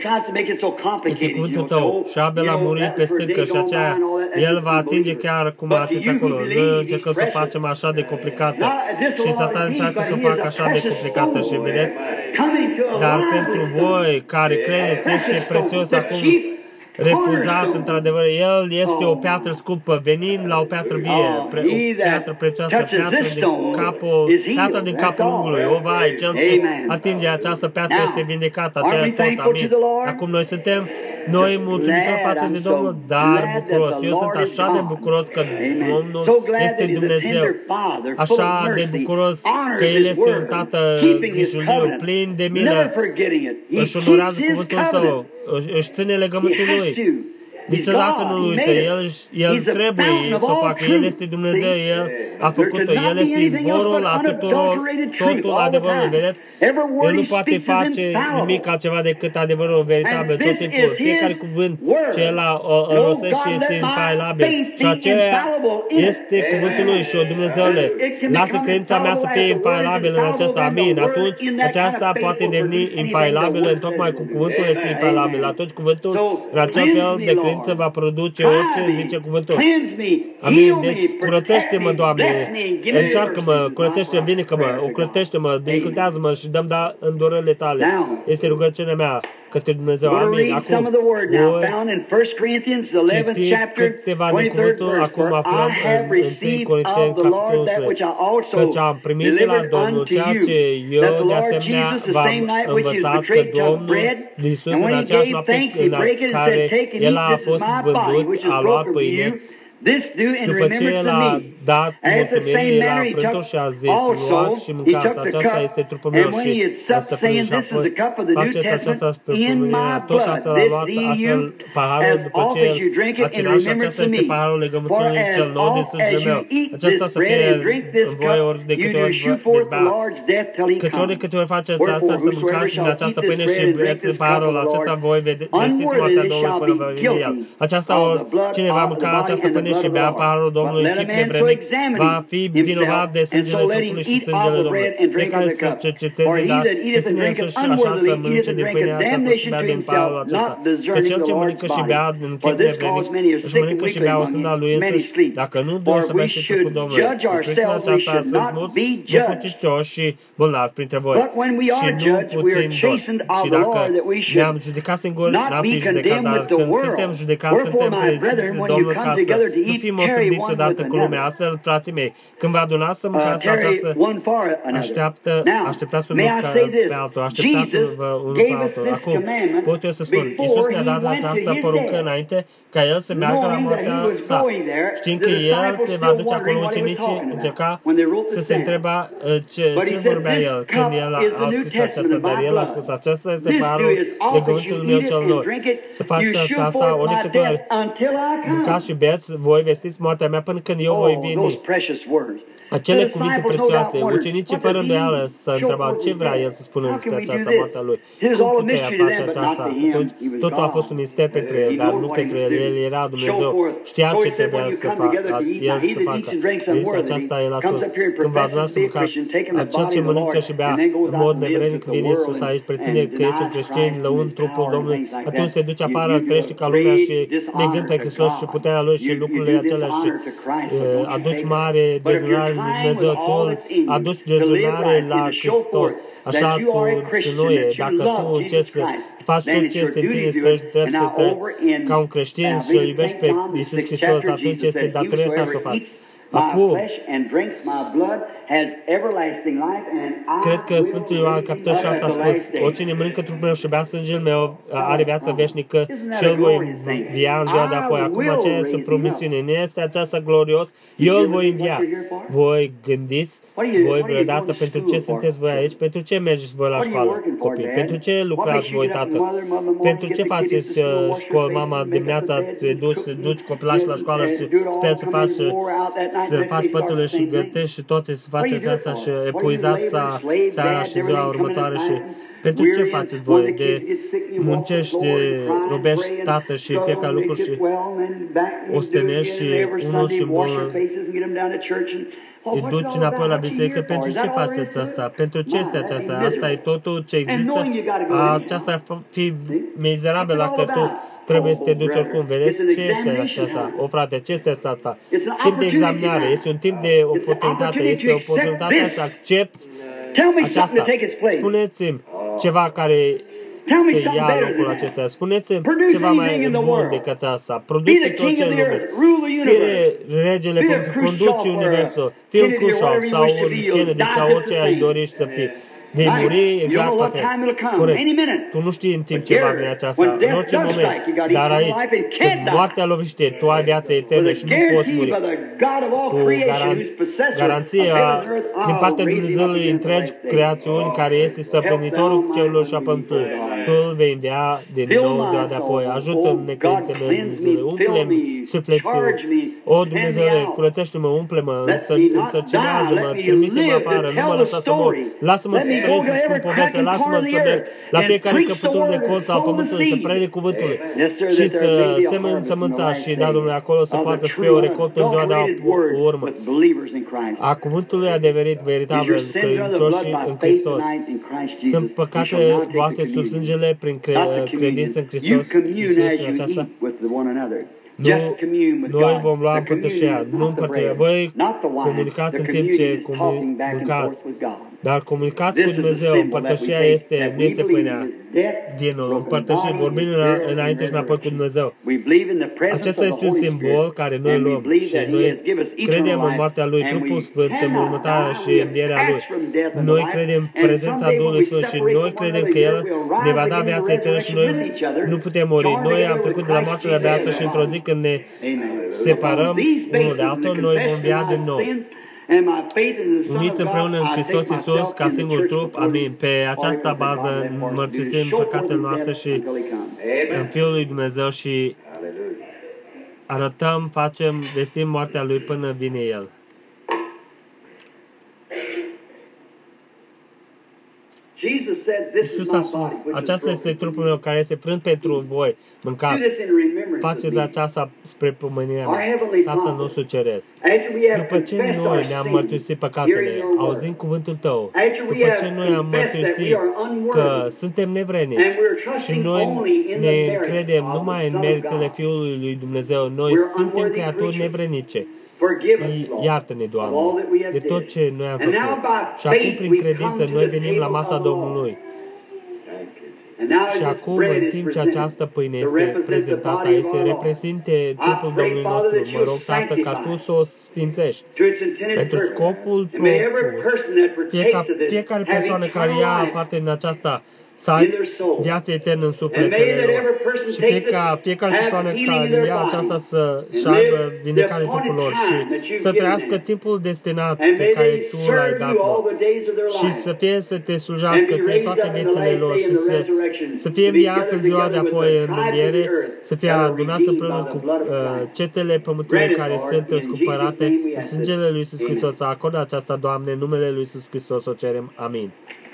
Este cuvântul tău. Și Abel a murit pe stâncă și aceea el va atinge chiar cum a atins acolo. Noi încercăm să o facem așa de complicată. Și Satan încearcă să o facă așa de complicată. Și vedeți? Dar pentru voi care credeți, este prețios acum, refuzați într-adevăr, El este o piatră scumpă, venind la o piatră vie, pre, o piatră prețioasă, piatră din capul, piatra din capul unghiului. O, vai, cel ce atinge această piatră este vindecat, aceea tot, amin. Acum noi suntem, noi mulțumitori față de Domnul, dar bucuros. Eu sunt așa de bucuros că Domnul este Dumnezeu, așa de bucuros că El este un Tată grijuliu, plin de milă, își onorează cuvântul Său, își ține legământul Lui. Niciodată nu uită, El, el trebuie să o facă, El este Dumnezeu, El a făcut-o, El este izvorul a tuturor, totul adevărul, vedeți? El nu poate face nimic altceva decât adevărul veritabil tot timpul. Fiecare cuvânt ce El îl rostește este infailibil și aceea este cuvântul Lui și o Dumnezeule, lasă credința mea să fie infailabilă în aceasta, amin. Atunci aceasta poate deveni infailabilă, întocmai cu cuvântul este infailabil. Atunci cuvântul în acel fel de credință va produce orice zice cuvântul. Amin. Deci curățește-mă, Doamne, încearcă-mă, curățește, vindecă-mă, ocrotește-mă, binecuvântează-mă și dăm da îndurările Tale. Este rugăciunea mea către Dumnezeu. Amin. Acum, voi citi câteva din cuvântul, acum aflăm în întâi Corinteni, capitolul unsprezece, căci am primit de la Domnul ceea ce eu de asemenea v-am învățat, că Domnul Iisus în aceeași noapte în care El a fost vândut, a luat pâine Și după ce el a dat mulțumirii, l-a frânt și a zis, luați și mâncați, aceasta este trupul meu și să frânt și apoi faceți aceasta spre pomenirea. Tot astfel a luat astfel paharul după ce el a ținut și aceasta este paharul legământului cel nou din sângele meu. Aceasta să fie în voi ori de câte ori veți bea. Căci ori de câte ori faceți asta, să mâncați din această pâine și beți paharul acesta, voi vestiți moartea Domnului până va veni el. Aceasta ori, cine va mânca această pâine și bea paharul Domnului chip nevrednic, va fi vinovat de sângele trupului și sângele Domnului. Fiecare să cerceteze, dar pe sine însuși așa să mănânce din pâinea aceasta și bea din paharul acesta. Că cel ce mănâncă și bea din chip nevrednic, își mănâncă și bea o sânda lui însuși, dacă nu deosebea și trupul Domnului. Cu pricina aceasta sunt mulți neputincioși și bolnavi printre voi și nu puțin dor. Și dacă ne-am judecat singuri, n-am fi judecat, dar când suntem judecați, suntem preziți de Domnul ca să nu fim osândiți odată cu lumea. Astfel, frații mei, când vă adunați să mâncați această, așteaptă, așteptați unul pe altul, așteptați-vă unul pe altul. Acum, pot eu să spun, Iisus ne-a dat această poruncă înainte ca El să meargă la moartea sa. Știind că El se va duce acolo, ucenicii încerca să se întreba ce, ce vorbea El când El a, a scris aceasta, dar El a spus, acesta este paharul legământului meu cel nou. Să faceți asta ori de câte ori mâncați și beți, voi vestiți moartea mea până când eu voi veni. Acele cuvinte prețioase, ucenicii fără îndoială să întreba ce vrea El să spună despre această moartea Lui. Cum putea face aceasta? Atunci totul a fost un mister pentru El, dar nu pentru El. El era Dumnezeu, știa ce trebuia să facă, El să facă. Vedeți, aceasta El a spus. Când vă adunați să mâncați, acel ce mănâncă și bea în mod nevrednic vine Iisus aici, pretinde că este un creștin, lăunt trupul Domnului, atunci se duce afară, trăiește ca lumea și negând pe Hristos și puterea Lui și lucrurile acelea și aduci mare dezurare lui Dumnezeu, tu aduci dezurare la Hristos. Așa tu ținuie. Dacă tu încerci să faci tot ce este în tine, să trăiești drept, să trăiești ca un creștin și îl iubești pe Iisus Hristos, atunci este datoria ta să o faci. Acum, cred că Sfântul Ioan, capitolul șase, a spus, oricine mănâncă trupul meu și bea sângele meu are viață veșnică și îl voi învia în ziua de apoi. Acum aceea este o promisiune. Nu este aceasta glorios? Eu îl voi învia. Voi gândiți, voi vreodată pentru ce sunteți voi aici? Pentru ce mergeți voi la școală, copii? Pentru ce lucrați voi, tată? Pentru ce faceți școală, mama, dimineața te duci, te duci copilași la școală și sper să faci, să faci păturile și gătești și toate să faceți asta și epuizați seara și ziua următoare și pentru ce faceți voi? De muncești, de robești tată și fiecare lucru și ostenești și unul și bolă. Îi duci înapoi la biserică. Pentru ce faceți asta? Pentru ce este aceasta? Asta e totul ce există? Aceasta fi mizerabil dacă tu trebuie să te duci oricum. Vedeți ce este aceasta? O frate, ce este asta? Timp de examinare. Este un timp de oportunitate. Este oportunitatea să accepti aceasta. Spuneți-mi ceva care să ia locul acesta. Spuneți-mi ceva mai bun decât asta. Produce tot ce în lume. Fie regele pentru conduce universul, fie un Khrushchev sau un Kennedy sau orice ai dorești să fii. Vei muri exact la fel. Corect. Tu nu știi în timp ce va veni aceasta, în orice moment. Dar aici, când moartea lovește, tu ai viața eternă și nu poți muri. Cu garan- garanția din partea Dumnezeului întregi creațiuni, care este stăpânitorul cerurilor și a pământului. Tu îl vei învia din nou ziua de apoi. Ajută-mi necredințele mele, Dumnezeule. Umple-mi sufletul. O, Dumnezeule, curățește-mă, umple-mă, însărcinează-mă, trimite-mă afară, nu mă lăsa să mor. Lasă-mă să trăiesc, să spun povestea, lasă-mă să merg la fiecare căpătul de colț al pământului, să predic cuvântul și să semăn sămânța și, da, Domnule, acolo să poată să fie o recoltă în ziua de urmă. A cuvântului adeverit, veritabil, credincioși în Hristos. Sunt păcatele voastre sub sângele prin credință în Hristos, Iisus și aceasta. Nu, noi vom lua împărtășia, nu împărtășia. Voi comunicați în timp ce mâncați. Dar comunicați cu Dumnezeu, împărtășia este, nu este pâinea dinul, împărtășit, vorbind înainte și înapoi cu Dumnezeu. Acesta este un simbol care noi luăm și noi credem în moartea Lui, trupul sfânt, în mormântarea și învierea Lui. Noi credem în prezența Duhului Sfânt și noi credem că El ne va da viața eternă și noi nu putem mori. Noi am trecut de la moarte la viață și într-o zi când ne separăm unul de altul, noi vom via din nou. Uniți împreună în Hristos Iisus ca singur trup, amin. Pe această bază mărturisim păcatele noastre și în Fiul lui Dumnezeu și arătăm, facem, vestim moartea Lui până vine El. Iisus a spus, aceasta este trupul meu care este frânt pentru voi, mâncați. Faceți aceasta spre pomenirea mea, Tatăl nostru Ceresc. După ce noi ne-am mărturisit păcatele, auzind cuvântul Tău, după ce noi am mărturisit că suntem nevrenici și noi ne încredem numai în meritele Fiului lui Dumnezeu, noi suntem creaturi nevrenice. Iartă-ne, Doamne, de tot ce noi am făcut. Și acum, prin credință, noi venim la masa Domnului. Și acum, în timp ce această pâine este prezentată, aici se reprezinte trupul Domnului nostru. Mă rog, Tată, ca Tu să o sfințești. Pentru scopul propus, fiecare, fiecare persoană care ia parte în aceasta să aibă viața eternă în sufletele lor. Și fiecare, fiecare persoană care ia aceasta să-și aibă vindecare în trupul lor și să trăiască timpul destinat pe care Tu l-ai dat lor. Și să fie să Te slujească, să iei toate viețile lor și să, să fie în viață în ziua de apoi în înviere, să fie adunați împreună cu uh, cetele pământului care sunt răscumpărate în sângele Lui Iisus Hristos. Să acorde aceasta, Doamne, în numele Lui Iisus Hristos o cerem. Amin.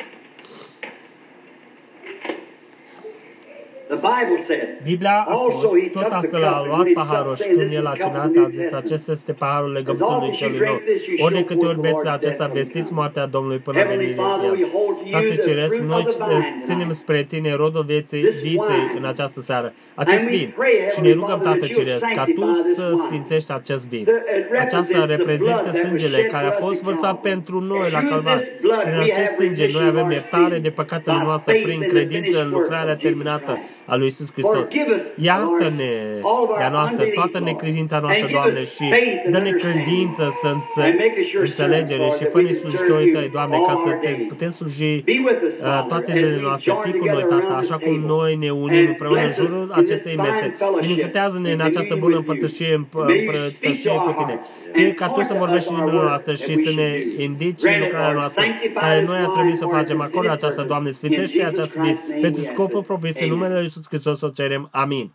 Biblia a spus, tot astfel a luat paharul și când El a cenat a zis, acesta este paharul legământului celui nou. Ori de câte ori beți acesta, vestiți moartea Domnului până venirea El. Tată Ceresc, noi ținem spre Tine rodul vieții, viței în această seară, acest vin. Și ne rugăm, Tată Ceresc, ca Tu să sfințești acest vin. Aceasta reprezintă sângele care a fost vărsat pentru noi la Calvar. Prin acest sânge noi avem iertare de păcatele noastre prin credință în lucrarea terminată a lui Iisus Hristos. Iartă-ne de-a noastră, toată necredința noastră, Doamne, și dă-ne credință să înțelegere și fă-ne slujitorii Tăi, Doamne, ca să Te putem sluji uh, toate zilele noastre. Fii cu noi, Tată, așa cum noi ne unim împreună în jurul acestei mese. Binecuvântează-ne în această bună împărtășie, împărtășie cu Tine. Fie ca Tu să vorbești în inimile noastre și să ne indici lucrarea noastră, care noi ar trebui să facem. Acolo această, Doamne, sfințește această zi pentru scopul propriu, în numele Lui Iisus Hristos o cerem. Amin.